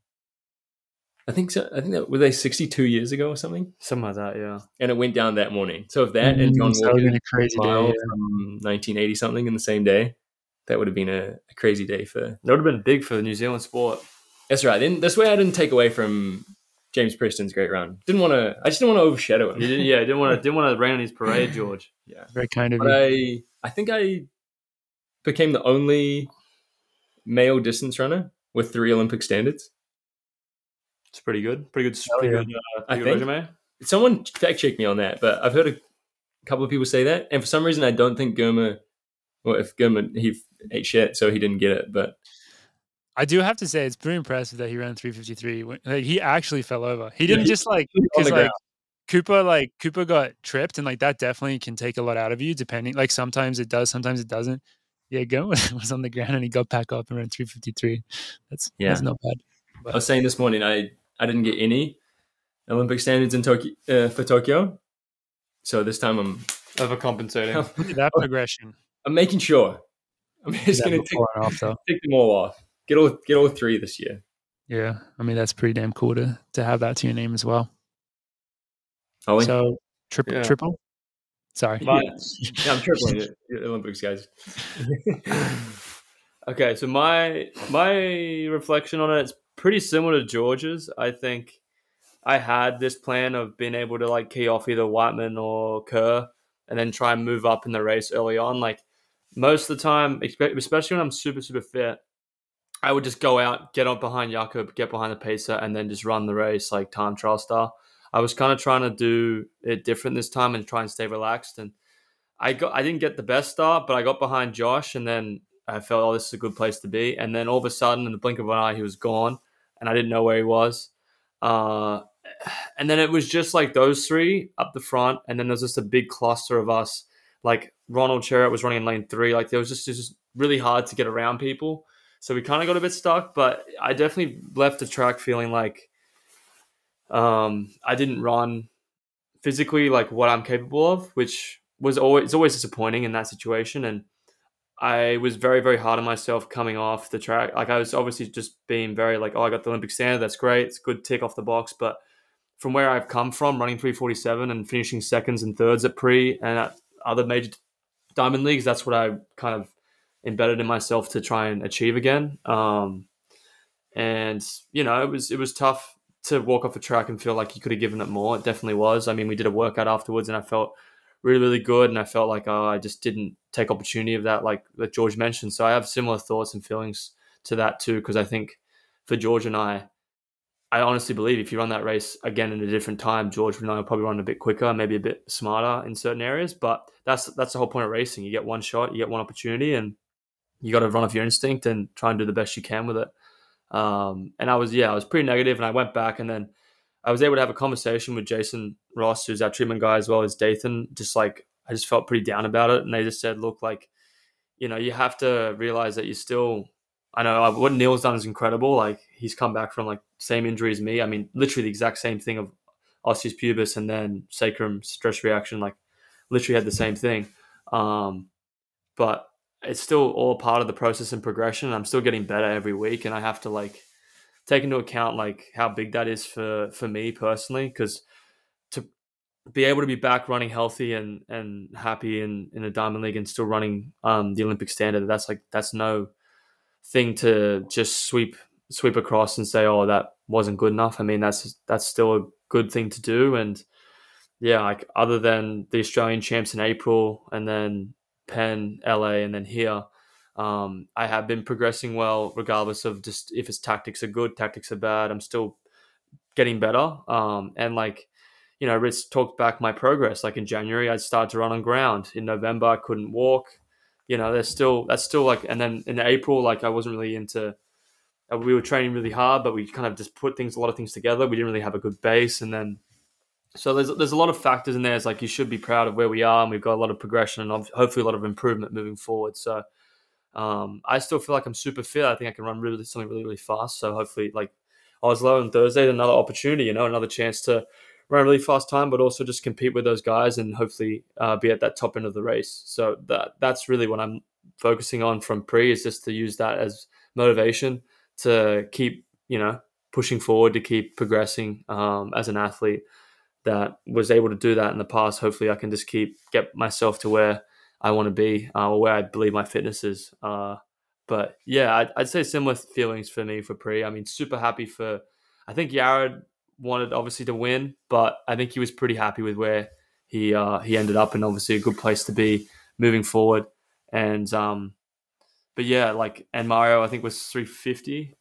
D: I think so. I think that were they sixty-two years ago or something.
C: something like that, yeah.
D: And it went down that morning. So if that and
B: Mm,
D: John
B: so that would've been
D: Walker
B: a crazy day,
D: mile
B: yeah.
D: from nineteen eighty something in the same day, that would have been a, a crazy day for.
C: That would have been big for the New Zealand sport.
D: That's right. Then this way, I didn't take away from James Preston's great run. Didn't want to. I just didn't want to overshadow him.
C: You didn't, yeah, didn't want to didn't want to rain on his parade, George.
D: Yeah,
B: Very kind of
D: but
B: you.
D: I I think I became the only male distance runner with three Olympic standards.
C: It's pretty good. Pretty good.
B: Hell
C: Pretty
B: yeah.
C: good, uh,
D: I
C: pretty good
D: think-
C: resume.
D: Someone fact checked me on that, but I've heard a couple of people say that, and for some reason, I don't think Gurma. Well, if Gurma he ate shit, so he didn't get it. But
B: I do have to say it's pretty impressive that he ran three fifty-three. When- Like, he actually fell over. He didn't
D: he-
B: just like
D: on
B: because
D: the
B: like
D: ground.
B: Cooper like Cooper got tripped, and like that definitely can take a lot out of you. Depending, like sometimes it does, sometimes it doesn't. Yeah, Go was on the ground and he got back up and ran three fifty-three. That's
D: Yeah.
B: that's not bad.
D: I was saying this morning, I I didn't get any Olympic standards in Tokyo uh, for Tokyo, so this time I'm
C: Overcompensating.
B: Look at that progression.
D: I'm making sure. I'm just
B: Yeah,
D: going to tick,
B: before and after.
D: tick them all off. Get all get all three this year.
B: Yeah, I mean that's pretty damn cool to to have that to your name as well.
D: Ollie?
B: So triple,
C: Yeah.
B: triple. Sorry.
C: But-
D: Yeah, I'm tripling it. The Olympics, guys.
C: Okay, so my my reflection on it is pretty similar to George's. I think I had this plan of being able to like key off either Whiteman or Kerr and then try and move up in the race early on. Like most of the time, especially when I'm super, super fit, I would just go out, get up behind Jakob, get behind the pacer, and then just run the race like time trial style. I was kind of trying to do it different this time and try and stay relaxed. And I got I didn't get the best start, but I got behind Josh, and then I felt, oh, this is a good place to be. And then all of a sudden, in the blink of an eye, he was gone, and I didn't know where he was. Uh, and then it was just like those three up the front, and then there's just a big cluster of us. Like Ronald Chariot was running in lane three. Like there was just, just really hard to get around people. So we kind of got a bit stuck, but I definitely left the track feeling like um, I didn't run physically like what I'm capable of, which was always it's always disappointing in that situation. And I was very, very hard on myself coming off the track. Like I was obviously just being very like, oh, I got the Olympic standard. That's great. It's a good tick off the box. But from where I've come from, running three forty-seven and finishing seconds and thirds at pre and at other major diamond leagues, that's what I kind of embedded in myself to try and achieve again. Um, and, you know, it was it was tough to walk off the track and feel like you could have given it more. It definitely was. I mean, we did a workout afterwards and I felt really, really good. And I felt like oh, I just didn't take opportunity of that, like that George mentioned. So I have similar thoughts and feelings to that too, because I think for George and I, I honestly believe if you run that race again in a different time, George and I will probably run a bit quicker, maybe a bit smarter in certain areas. But that's that's the whole point of racing. You get one shot, you get one opportunity, and you got to run off your instinct and try and do the best you can with it. Um, and I was, yeah, I was pretty negative, and I went back, and then I was able to have a conversation with Jason Ross, who's our treatment guy, as well as Dathan. Just like, I just felt pretty down about it. And they just said, look, like, you know, you have to realize that you're still, I know what Neil's done is incredible. Like he's come back from like same injury as me. I mean, literally the exact same thing of osseous pubis and then sacrum stress reaction, like literally had the same thing. Um, but it's still all part of the process and progression. I'm still getting better every week, and I have to like take into account like how big that is for, for me personally, because to be able to be back running healthy and, and happy in, in a diamond league and still running um, the Olympic standard, that's like, that's no thing to just sweep, sweep across and say, oh, that wasn't good enough. I mean, that's, that's still a good thing to do. And yeah, like other than the Australian champs in April and then Penn, L A, and then here, Um, I have been progressing well, regardless of just if its tactics are good, tactics are bad. I'm still getting better. Um, and like, you know, Ritz talked back my progress. Like in January, I started to run on ground. In November, I couldn't walk. You know, there's still that's still like. And then in April, like I wasn't really into. We were training really hard, but we kind of just put things, a lot of things together. We didn't really have a good base, and then so there's there's a lot of factors in there. It's like you should be proud of where we are, and we've got a lot of progression and hopefully a lot of improvement moving forward. So. Um, I still feel like I'm super fit. I think I can run really something really, really fast. So hopefully, like Oslo on Thursday, another opportunity, you know, another chance to run a really fast time, but also just compete with those guys and hopefully uh, be at that top end of the race. So that that's really what I'm focusing on from pre, is just to use that as motivation to keep, you know, pushing forward, to keep progressing um, as an athlete that was able to do that in the past. Hopefully I can just keep get myself to where I want to be, uh, or where I believe my fitness is. Uh, but yeah, I'd, I'd say similar feelings for me for pre. I mean, super happy for, I think Yared wanted obviously to win, but I think he was pretty happy with where he uh, he ended up, and obviously a good place to be moving forward. And, um, but yeah, like, and Mario, I think was three fifty.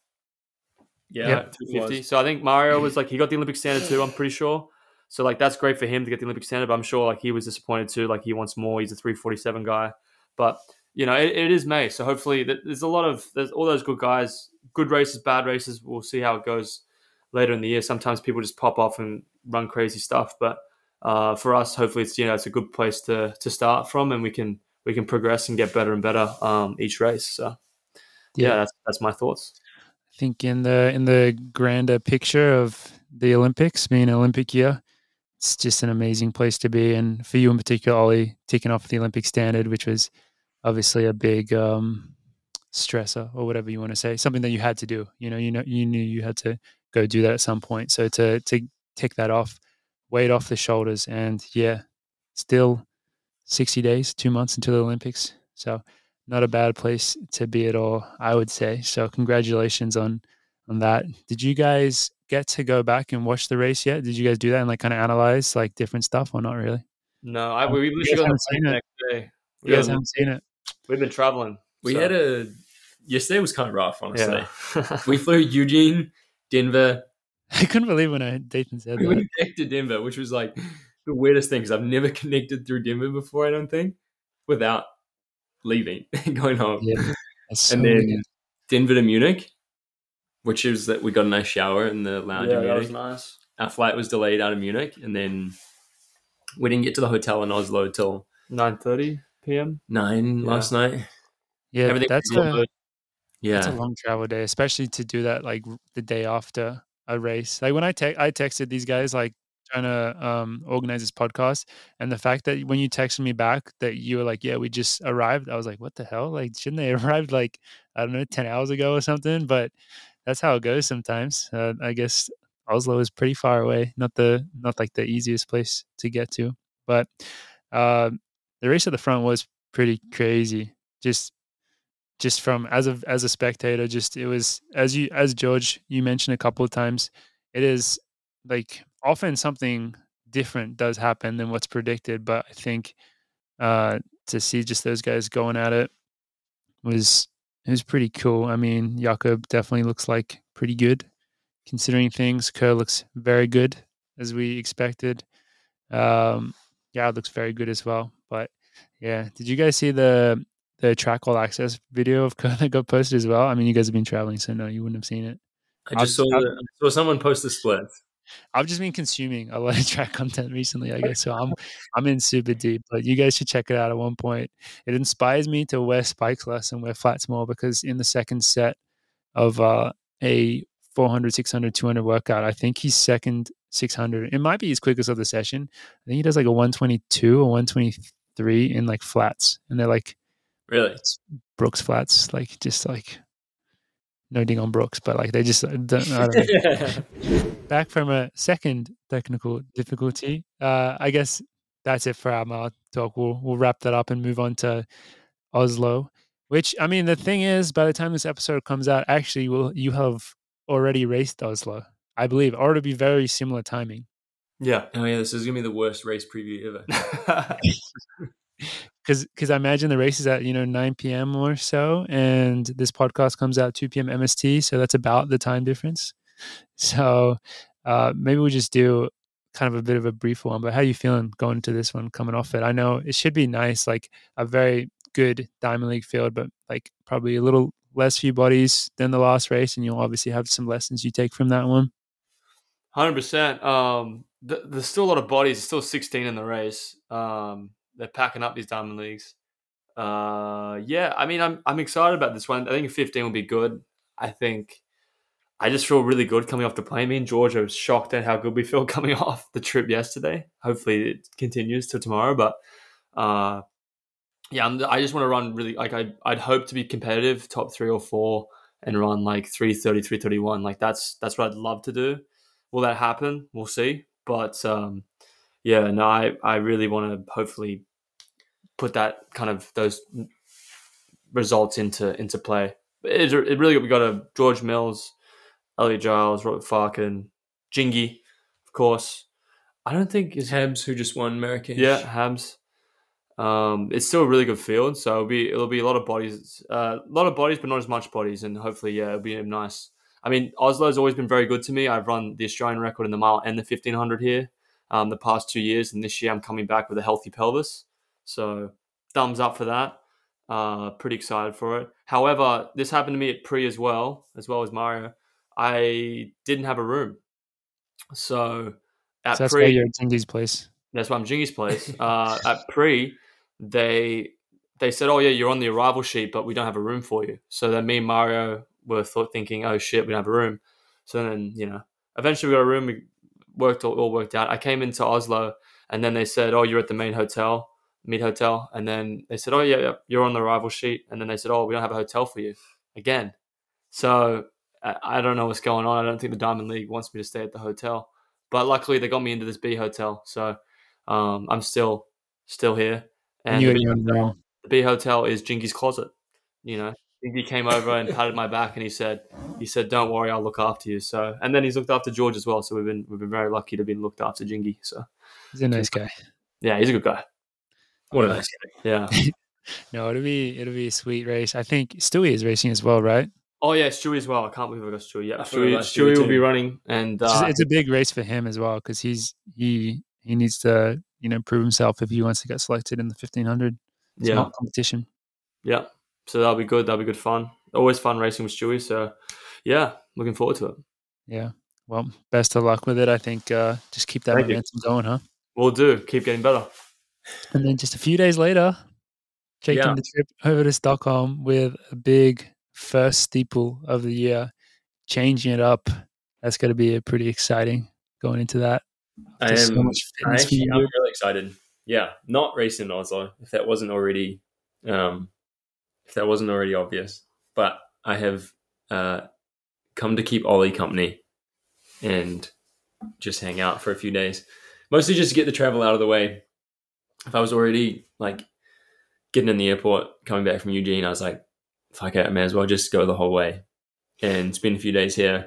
D: Yeah,
C: yeah three fifty. So I think Mario was like, he got the Olympic standard too, I'm pretty sure. So, like, that's great for him to get the Olympic standard, but I'm sure, like, he was disappointed too. Like, he wants more. He's a three forty-seven guy. But, you know, it, it is May. So, hopefully, there's a lot of, there's all those good guys, good races, bad races. We'll see how it goes later in the year. Sometimes people just pop off and run crazy stuff. But uh, for us, hopefully, it's, you know, it's a good place to to start from, and we can we can progress and get better and better um, each race. So, yeah, yeah that's, that's my thoughts.
B: I think in the, in the grander picture of the Olympics, being an Olympic year, it's just an amazing place to be. And for you in particular, Ollie, ticking off the Olympic standard, which was obviously a big um, stressor or whatever you want to say, something that you had to do. You know, you know, you knew you had to go do that at some point. So to to tick that off, weight off the shoulders, and yeah, still sixty days, two months until the Olympics. So not a bad place to be at all, I would say. So congratulations on on that. Did you guys get to go back and watch the race yet? Did you guys do that and like kind of analyze like different stuff or not really?
C: No, I, we
B: You
C: literally
B: guys
C: got on
B: haven't
C: the plane
B: seen
C: the
B: it.
C: next day. We
B: You guys
C: got-
B: haven't seen it.
C: We've been traveling.
D: We
C: so-
D: had a yesterday was kind of rough, honestly.
C: yeah.
D: We flew Eugene, Denver.
B: I couldn't believe when I Dathan said
D: We
B: that.
D: went back to Denver, which was like the weirdest thing because I've never connected through Denver before. I don't think without leaving, going home,
B: Yeah, that's so
D: and then
B: weird.
D: Denver to Munich, which is that we got a nice shower in the lounge
C: yeah,
D: in
C: that
D: Munich.
C: was nice.
D: Our flight was delayed out of Munich, and then we didn't get to the hotel in Oslo till
C: nine thirty p.m.
D: nine
C: Yeah.
D: last night.
B: Yeah,
D: everything
B: that's
D: was
B: a
D: good. Yeah,
B: that's a long travel day, especially to do that like r- the day after a race. Like when I te- I texted these guys like trying to um organize this podcast, and the fact that when you texted me back that you were like, yeah, we just arrived, I was like, what the hell? Like, shouldn't they have arrived like I don't know, ten hours ago or something? But that's how it goes sometimes. Uh, I guess Oslo is pretty far away, not the not like the easiest place to get to, but uh, the race at the front was pretty crazy. Just just from as a as a spectator, just it was as you as George you mentioned a couple of times, it is like often something different does happen than what's predicted. But I think uh, to see just those guys going at it was it was pretty cool. I mean, Jakob definitely looks like pretty good considering things. Kerr looks very good as we expected. Um, yeah, it looks very good as well. But yeah, did you guys see the the track all access video of Kerr that got posted as well? I mean, you guys have been traveling, so no, you wouldn't have seen it.
D: I just saw
B: I've-
D: the, I saw someone post the splits.
B: I've just been consuming a lot of track content recently, I guess. So I'm I'm in super deep, but you guys should check it out at one point. It inspires me to wear spikes less and wear flats more because in the second set of uh, a four hundred, six hundred, two hundred workout, I think he's second six hundred. It might be his quickest of the session. I think he does like a one twenty-two or one twenty-three in like flats, and they're like
D: Really?
B: Brooks flats, like just like no ding on Brooks, but like they just don't, I don't know. Back from a second technical difficulty. Uh, I guess that's it for our mile talk. We'll we'll wrap that up and move on to Oslo. Which I mean, the thing is, by the time this episode comes out, actually, will you have already raced Oslo? I believe, or it'll be very similar timing.
C: Yeah.
D: Oh yeah, this is gonna be the worst race preview ever.
B: Because because I imagine the race is at you know nine p.m. or so, and this podcast comes out two p.m. M S T, so that's about the time difference. So uh, maybe we just do kind of a bit of a brief one. But how you feeling going into this one, coming off it? I know it should be nice, like a very good Diamond League field, but like probably a little less few bodies than the last race, and you'll obviously have some lessons you take from that one.
C: one hundred percent. Um, th- there's still a lot of bodies. There's still sixteen in the race. Um, they're packing up these Diamond Leagues. Uh, yeah, I mean, I'm I'm excited about this one. I think fifteen will be good. I think I just feel really good coming off the plane. Me and George are shocked at how good we feel coming off the trip yesterday. Hopefully it continues to tomorrow. But uh, yeah, I'm, I just want to run really, like I, I'd hope to be competitive, top three or four, and run like three thirty, three thirty-one. Like that's that's what I'd love to do. Will that happen? We'll see. But um, yeah, no, I, I really want to hopefully put that kind of those results into into play. It, it really we got a George Mills, Elliot Giles, Robert Farkin, Jingy, of course. I don't think is
D: Habs, who just won Marrakesh.
C: yeah Habs. Um, it's still a really good field, so it'll be it'll be a lot of bodies, uh, a lot of bodies, but not as much bodies, and hopefully, yeah, it'll be nice. I mean, Oslo's always been very good to me. I've run the Australian record in the mile and the fifteen hundred here um, the past two years, and this year I'm coming back with a healthy pelvis. So thumbs up for that. Uh, pretty excited for it. However, this happened to me at Pre as well, as well as Mario. I didn't have a room, so at
B: So that's
C: Pre,
B: why you're at Jingy's place.
C: that's why I'm Jingy's place. Uh, at Pre, they they said, "Oh yeah, you're on the arrival sheet, but we don't have a room for you." So then me and Mario were thought, thinking, "Oh shit, we don't have a room." So then you know, eventually we got a room. We worked all, all worked out. I came into Oslo, and then they said, "Oh, you're at the main hotel, mid hotel." And then they said, "Oh yeah, yeah, you're on the arrival sheet." And then they said, "Oh, we don't have a hotel for you again." So I, I don't know what's going on. I don't think the Diamond League wants me to stay at the hotel, but luckily they got me into this B hotel. So um, I'm still still here.
B: And
C: And
B: you
C: the
B: got
C: B,
B: your own room.
C: the B hotel is Jingy's closet. You know, Jingy came over and patted my back and he said, he said, "Don't worry, I'll look after you." So, and then he's looked after George as well. So we've been we've been very lucky to be looked after Jingy. So
B: He's a nice guy.
C: yeah, he's a good guy.
D: What a nice guy.
C: Yeah.
B: No, it'll be it'll be a sweet race. I think Stewie is racing as well, right?
C: Oh yeah, Stewie as well. I can't believe I got Stewie. Yeah,
D: I forgot
C: Stewie,
D: about
C: Stewie
D: Stewie
C: will
D: too.
C: be running, and
B: It's,
C: uh,
B: just- it's a big race for him as well because he's he he needs to you know prove himself if he wants to get selected in the fifteen hundred. It's
C: yeah,
B: not competition.
C: yeah. So that'll be good. That'll be good fun. Always fun racing with Stewie. So yeah, looking forward to it.
B: Yeah. Well, best of luck with it. I think uh, just keep that
C: Thank you.
B: momentum going, huh?
C: We'll do. Keep getting better.
B: And then just a few days later, taking
D: Yeah.
B: the trip over to Stockholm with a big first steeple of the year, changing it up. That's going to be a pretty exciting going into that.
D: I
B: There's
D: am
B: so much
D: I
B: fitness for
D: actually,
B: you.
D: I'm really excited. Yeah, not racing in Oslo if that wasn't already, um, if that wasn't already obvious. But I have uh, come to keep Ollie company and just hang out for a few days, mostly just to get the travel out of the way. If I was already like getting in the airport, coming back from Eugene, I was like, "Fuck it, I may as well just go the whole way and spend a few days here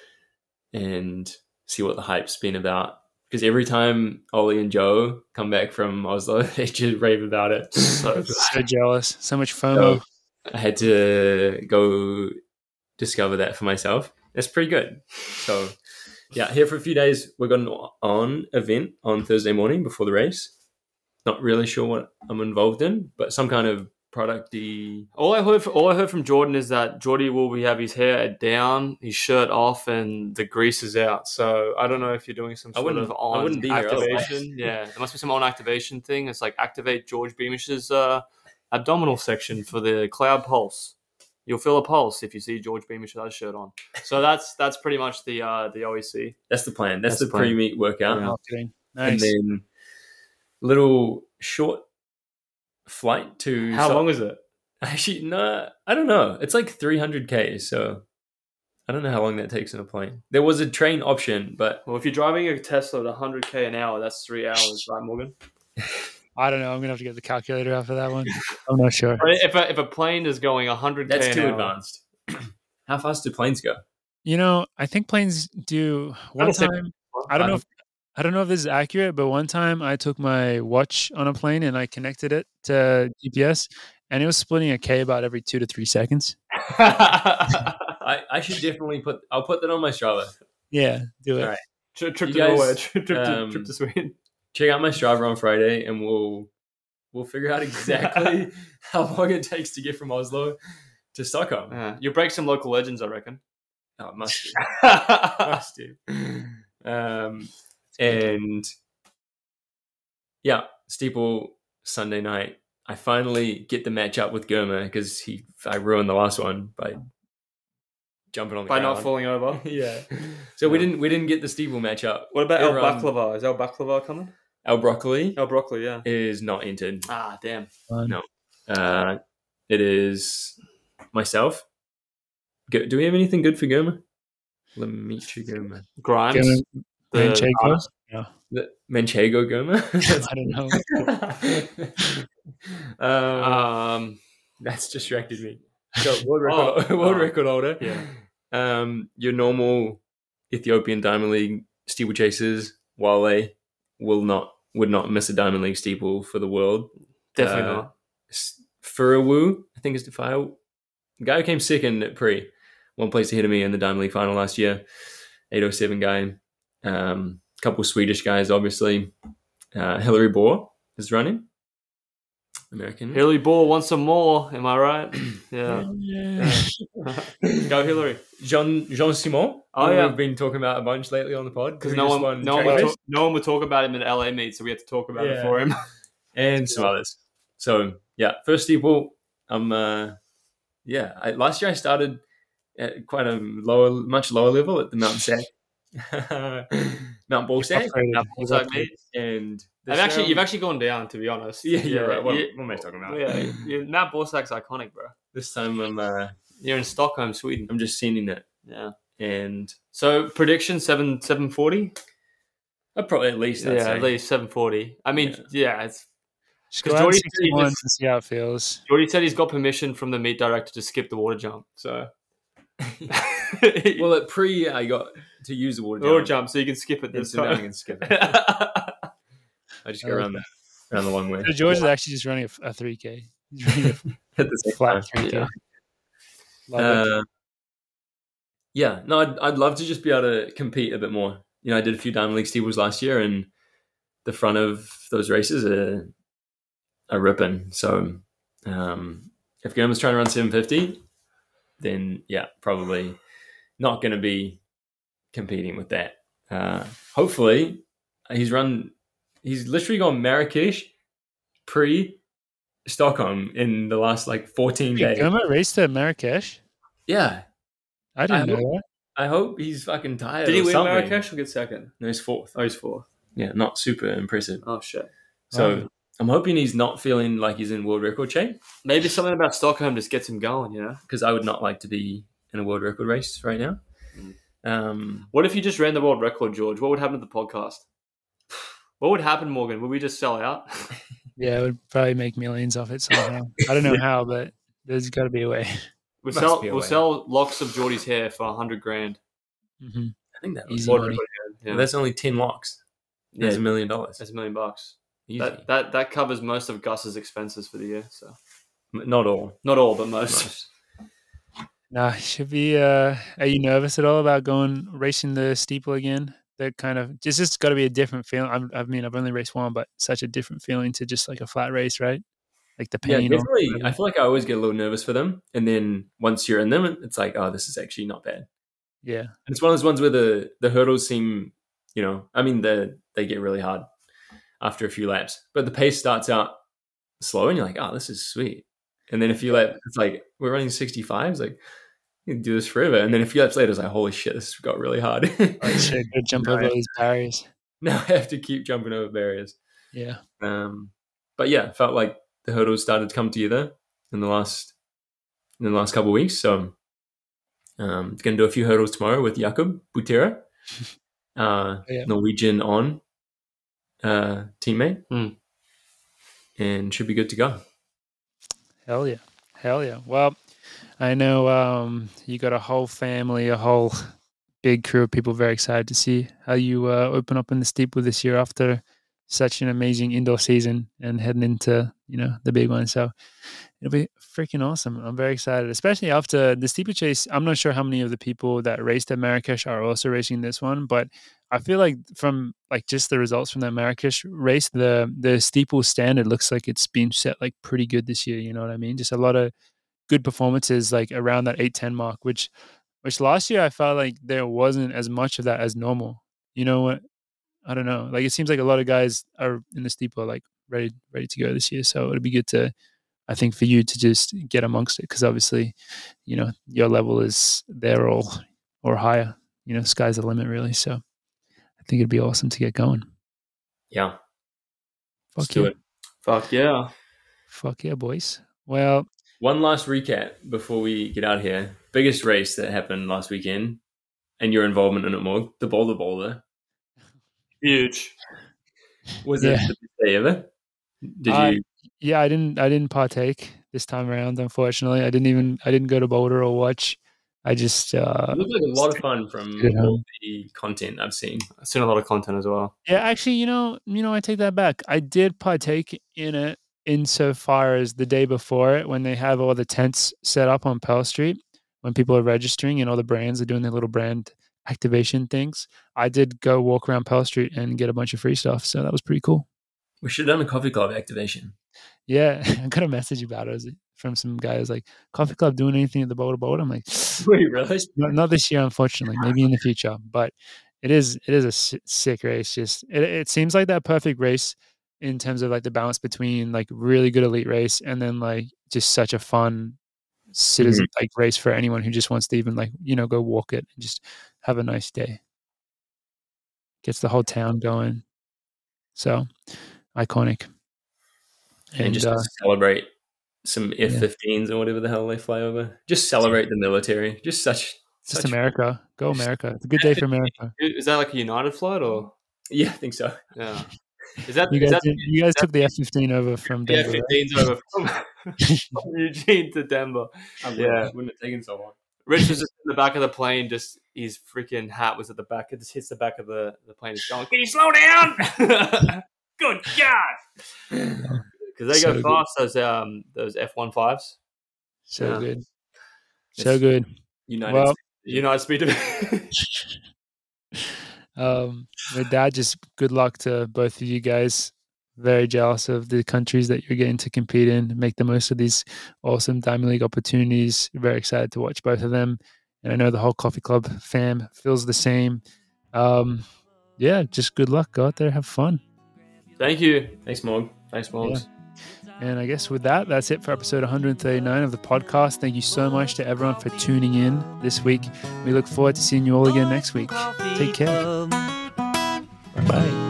D: and see what the hype's been about." Because every time Ollie and Joe come back from Oslo, they just rave about it. So
B: So jealous. So much FOMO.
D: I had to go discover that for myself. It's pretty good. So yeah, here for a few days. We've got an on event on Thursday morning before the race. Not really sure what I'm involved in, but some kind of producty.
C: All I heard, all I heard from Jordan is that Jordy will be have his hair down, his shirt off, and the grease is out. So I don't know if you're doing some
D: I
C: sort
D: wouldn't-
C: of
D: I
C: on
D: wouldn't be here
C: activation. Yeah, there must be some on activation thing. It's like activate George Beamish's uh, abdominal section for the Cloud Pulse. You'll feel a pulse if you see George Beamish without a shirt on. So that's that's pretty much the uh, the O E C.
D: That's the plan. That's,
C: That's
D: the
C: the plan.
D: pre-meet workout.
C: Yeah.
B: Marketing.
D: And
B: Nice.
D: then little short flight to
C: How
D: so-
C: long is it?
D: Actually, no, I don't know. It's like three hundred K, so I don't know how long that takes in a plane. There was a train option, but
C: Well, if you're driving a Tesla at one hundred K an hour, that's three hours, right, Morgan?
B: I don't know. I'm going to have to get the calculator out for that one. I'm not sure.
C: But if a, if a plane is going one hundred K
D: that's
C: an
D: too
C: hour,
D: advanced. How fast do planes go?
B: You know, I think planes do one
C: That'll say-
B: time. I don't know if I don't know if this is accurate, but one time I took my watch on a plane and I connected it to G P S, and it was splitting a K about every two to three seconds.
D: I, I should definitely put. I'll put that on my Strava.
B: Yeah, do it.
D: All right.
C: Tri- trip
D: You
C: to
D: guys,
C: Norway, trip, trip, to,
D: um,
C: trip to Sweden.
D: Check out my Strava on Friday, and we'll we'll figure out exactly how long it takes to get from Oslo to Stockholm.
C: Yeah. You'll break some local legends, I reckon.
D: Oh, it must do. Must do. Um, and yeah, steeple Sunday night. I finally get the match up with Germa because he I ruined the last one by jumping on the
C: By
D: ground.
C: not falling over.
D: Yeah. So we
C: Yeah.
D: didn't we didn't get the steeple match up.
C: What about
D: Everyone-
C: El Baklava? Is El Baklava coming?
D: El Broccoli
C: El Broccoli, yeah.
D: is not entered.
C: Ah, damn.
B: Fun.
D: No. Uh, it is myself. Go, do we have anything good for Germa? Let me meet you, Germa.
C: Grimes.
B: German-
C: the
B: Manchego?
C: artist.
D: The Manchego Germa?
B: I don't know.
D: um,
C: Um,
D: that's distracted me. So world record,
C: Oh,
D: world
C: oh,
D: record holder.
C: yeah.
D: Um, your normal Ethiopian Diamond League steeplechasers, Wale, will not would not miss a Diamond League steeple for the world.
C: Definitely
D: Uh,
C: not.
D: S- Furawu, I think is the file. The guy who came second at Pre, one place ahead of me in the Diamond League final last year, eight oh seven guy. Um, couple Swedish guys, obviously. Uh, Hillary Bohr is running. American.
C: Hillary Ball wants some more. Am I right? Yeah.
B: Yeah.
C: Go Hillary.
D: Jean Jean Simon.
C: Oh,
D: who
C: yeah.
D: we've been talking about a bunch lately on the pod
C: Because
D: he
C: no
D: just
C: one,
D: won
C: no, one
D: track
C: would
D: race.
C: talk, no one would talk about him at L A meet, so we had to talk about
D: Yeah.
C: it for him.
D: and some others. So yeah, first steeple. I'm uh, yeah. I, last year I started at quite a lower, much lower level at the Mount Sack, Mount Ball Sack,
B: Upgraded.
C: What's that mean?
D: and this
C: I've actually,
D: year-
C: you've actually gone down, to be honest.
D: yeah, you're right. What,
C: you-
D: what am I talking about?
C: yeah, you, Matt Borsak's iconic, bro.
D: This time I'm uh,
C: You're in Stockholm, Sweden.
D: I'm just sending it,
C: Yeah.
D: and
C: So prediction seven seven forty.
D: I'd probably at least I'd
C: Yeah,
D: say.
C: at least seven forty. I mean, yeah, it's.
B: Just
C: Because
B: go out
C: Jordy
B: sixty-one
C: said he
B: and see how it feels.
C: Jordy said he's got permission from the meet director to skip the water jump. So
D: Well, at pre, I got to use the water jump.
C: Water jump, so you can skip it
D: And
C: this
D: so now I
C: time.
D: can skip it. I just go
B: I like
D: around the, around the long way.
B: So George is actually just running a, a three K. He's running
D: At the
B: a
D: same
B: flat
D: time.
B: three K.
C: Yeah.
B: Love it.
D: Uh, yeah, no, I'd, I'd love to just be able to compete a bit more. You know, I did a few Diamond League steeples last year, and the front of those races are, are ripping. So um, if Guillermo's trying to run seven fifty, then yeah, probably not going to be competing with that. Uh, hopefully, he's run. He's literally gone Marrakesh pre Stockholm in the last like fourteen
B: Hey,
D: days.
B: Guillermo raced at Marrakesh.
D: Yeah,
B: I didn't
D: I
B: know
D: hope-
B: that.
D: I hope he's fucking tired.
C: Did he
D: or
C: win
D: something.
C: Marrakesh or get second?
D: No, he's fourth.
C: Oh, he's fourth.
D: Yeah, not super impressive.
C: Oh, shit.
D: So
B: Wow.
D: I'm hoping he's not feeling like he's in world record shape,
C: Maybe something about Stockholm just gets him going, you know?
D: because I would not like to be in a world record race right now.
C: Mm.
D: Um,
C: What if you just ran the world record, George? What would happen to the podcast? What would happen, Morgan? Would we just sell out?
B: Yeah, it would probably make millions off it somehow. I don't know how, but there's got to be a way.
C: We'll
D: Must
C: sell,
D: be a
C: we'll
D: way.
C: sell locks of Geordie's hair for a hundred grand.
B: hmm
D: I think that was
B: Easy
C: World
B: money.
C: record hair, yeah.
D: that's only ten locks. That's
C: Yeah.
D: a million dollars.
C: That's a million bucks.
D: Easy.
C: That, that that covers most of Gus's expenses for the year. So
D: Not all.
C: not all, but most.
D: Most.
B: Nah, should be. Uh, are you nervous at all about going racing the steeple again? That kind of it's just got to be a different feeling. I'm, I mean, I've only raced one, but such a different feeling to just like a flat race, right? Like the
D: Yeah,
B: pain. or-
D: definitely. I feel like I always get a little nervous for them, and then once you're in them, it's like, oh, this is actually not bad.
B: yeah,
D: And it's one of those ones where the the hurdles seem, you know, I mean, the they get really hard after a few laps, but the pace starts out slow, and you're like, oh, this is sweet. And then a few laps, it's like we're running sixty-fives, like you can do this forever. And then a few laps later, it's like, holy shit, this got really hard.
B: I should go jump over
D: Right.
B: all these barriers.
D: Now I have to keep jumping over barriers.
B: Yeah,
D: Um, but yeah, felt like the hurdles started to come together in the last in the last couple of weeks. So um, going to do a few hurdles tomorrow with Jakob Butera, uh,
B: Yeah.
D: Norwegian on uh, teammate,
C: Hmm.
D: and should be good to go.
B: hell yeah, hell yeah. Well, I know um, you got a whole family, a whole big crew of people very excited to see how you uh, open up in the steeple this year after such an amazing indoor season and heading into you know the big one. So it'll be freaking awesome. I'm very excited, especially after the steeplechase. I'm not sure how many of the people that raced at Marrakesh are also racing this one, but I feel like from like just the results from that Marrakesh race, the the steeple standard looks like it's been set like pretty good this year. You know what I mean? Just a lot of good performances like around that eight ten mark, which which last year I felt like there wasn't as much of that as normal. You know what? I don't know. Like it seems like a lot of guys are in the steeple like ready ready to go this year. So it'd be good to, I think, for you to just get amongst it because obviously, you know, your level is there or or higher. You know, sky's the limit really. So I think it'd be awesome to get going.
D: Yeah,
B: Fuck
D: let's do
B: yeah.
D: it.
C: Fuck yeah.
B: Fuck yeah, boys. Well,
D: One last recap before we get out of here. Biggest race that happened last weekend, and your involvement in it, Morg, the Boulder Boulder.
C: Huge.
D: Was
B: Yeah.
D: it the best day ever? Did
B: I-
D: you?
B: yeah, I didn't I didn't partake this time around, unfortunately. I didn't even I didn't go to Boulder or watch. I just uh
D: It looked like a lot of fun from
B: Good, huh?
D: all the content I've seen.
C: I've seen a lot of content as well.
B: Yeah, actually, you know, you know, I take that back. I did partake in it insofar as the day before it when they have all the tents set up on Pearl Street when people are registering and all the brands are doing their little brand activation things. I did go walk around Pearl Street and get a bunch of free stuff, so that was pretty cool.
D: We should have done a coffee club activation.
B: Yeah, I got a message about it. It was from some guy who's like, "Coffee Club doing anything at the Boulder Boulder?" I'm like,
D: Wait, really?
B: not, not this year, unfortunately. Maybe in the future, but it is it is a si- sick race. Just it, it seems like that perfect race in terms of like the balance between like really good elite race and then like just such a fun citizen like race for anyone who just wants to even like you know go walk it and just have a nice day. Gets the whole town going. So iconic.
D: And,
B: And,
D: just
B: uh,
D: to celebrate some F fifteens or whatever the hell they fly over. Just celebrate the military. Just such,
B: just
D: such
B: America. Go America. It's a good day for America.
C: Is that like a United flight or?
D: Yeah, I think so.
C: Yeah. Is that
B: You
C: is
B: guys,
C: that
B: did- you guys took the F fifteen over from
C: the F
B: Denver. right?
C: fifteens over from, from Eugene to Denver?
D: I
C: Yeah.
D: wouldn't have taken so long.
C: Rich was just in the back of the plane. Just his freaking hat was at the back. It just hits the back of the, the plane. Just going, can you slow down? Good God. Because they
B: So
C: go
B: good.
C: fast, those um those F one fives.
B: So
C: Yeah.
B: good. So good.
D: United
B: Well,
D: States.
C: United speed of
B: um, with that, just good luck to both of you guys. Very jealous of the countries that you're getting to compete in. Make the most of these awesome Diamond League opportunities. Very excited to watch both of them. And I know the whole Coffee Club fam feels the same. Um, yeah, just good luck. Go out there, have fun.
C: Thank you.
D: Thanks, Morg.
C: Thanks, Morgs.
B: And I guess with that, that's it for episode one thirty-nine of the podcast. Thank you so much to everyone for tuning in this week. We look forward to seeing you all again next week. Take care. Bye.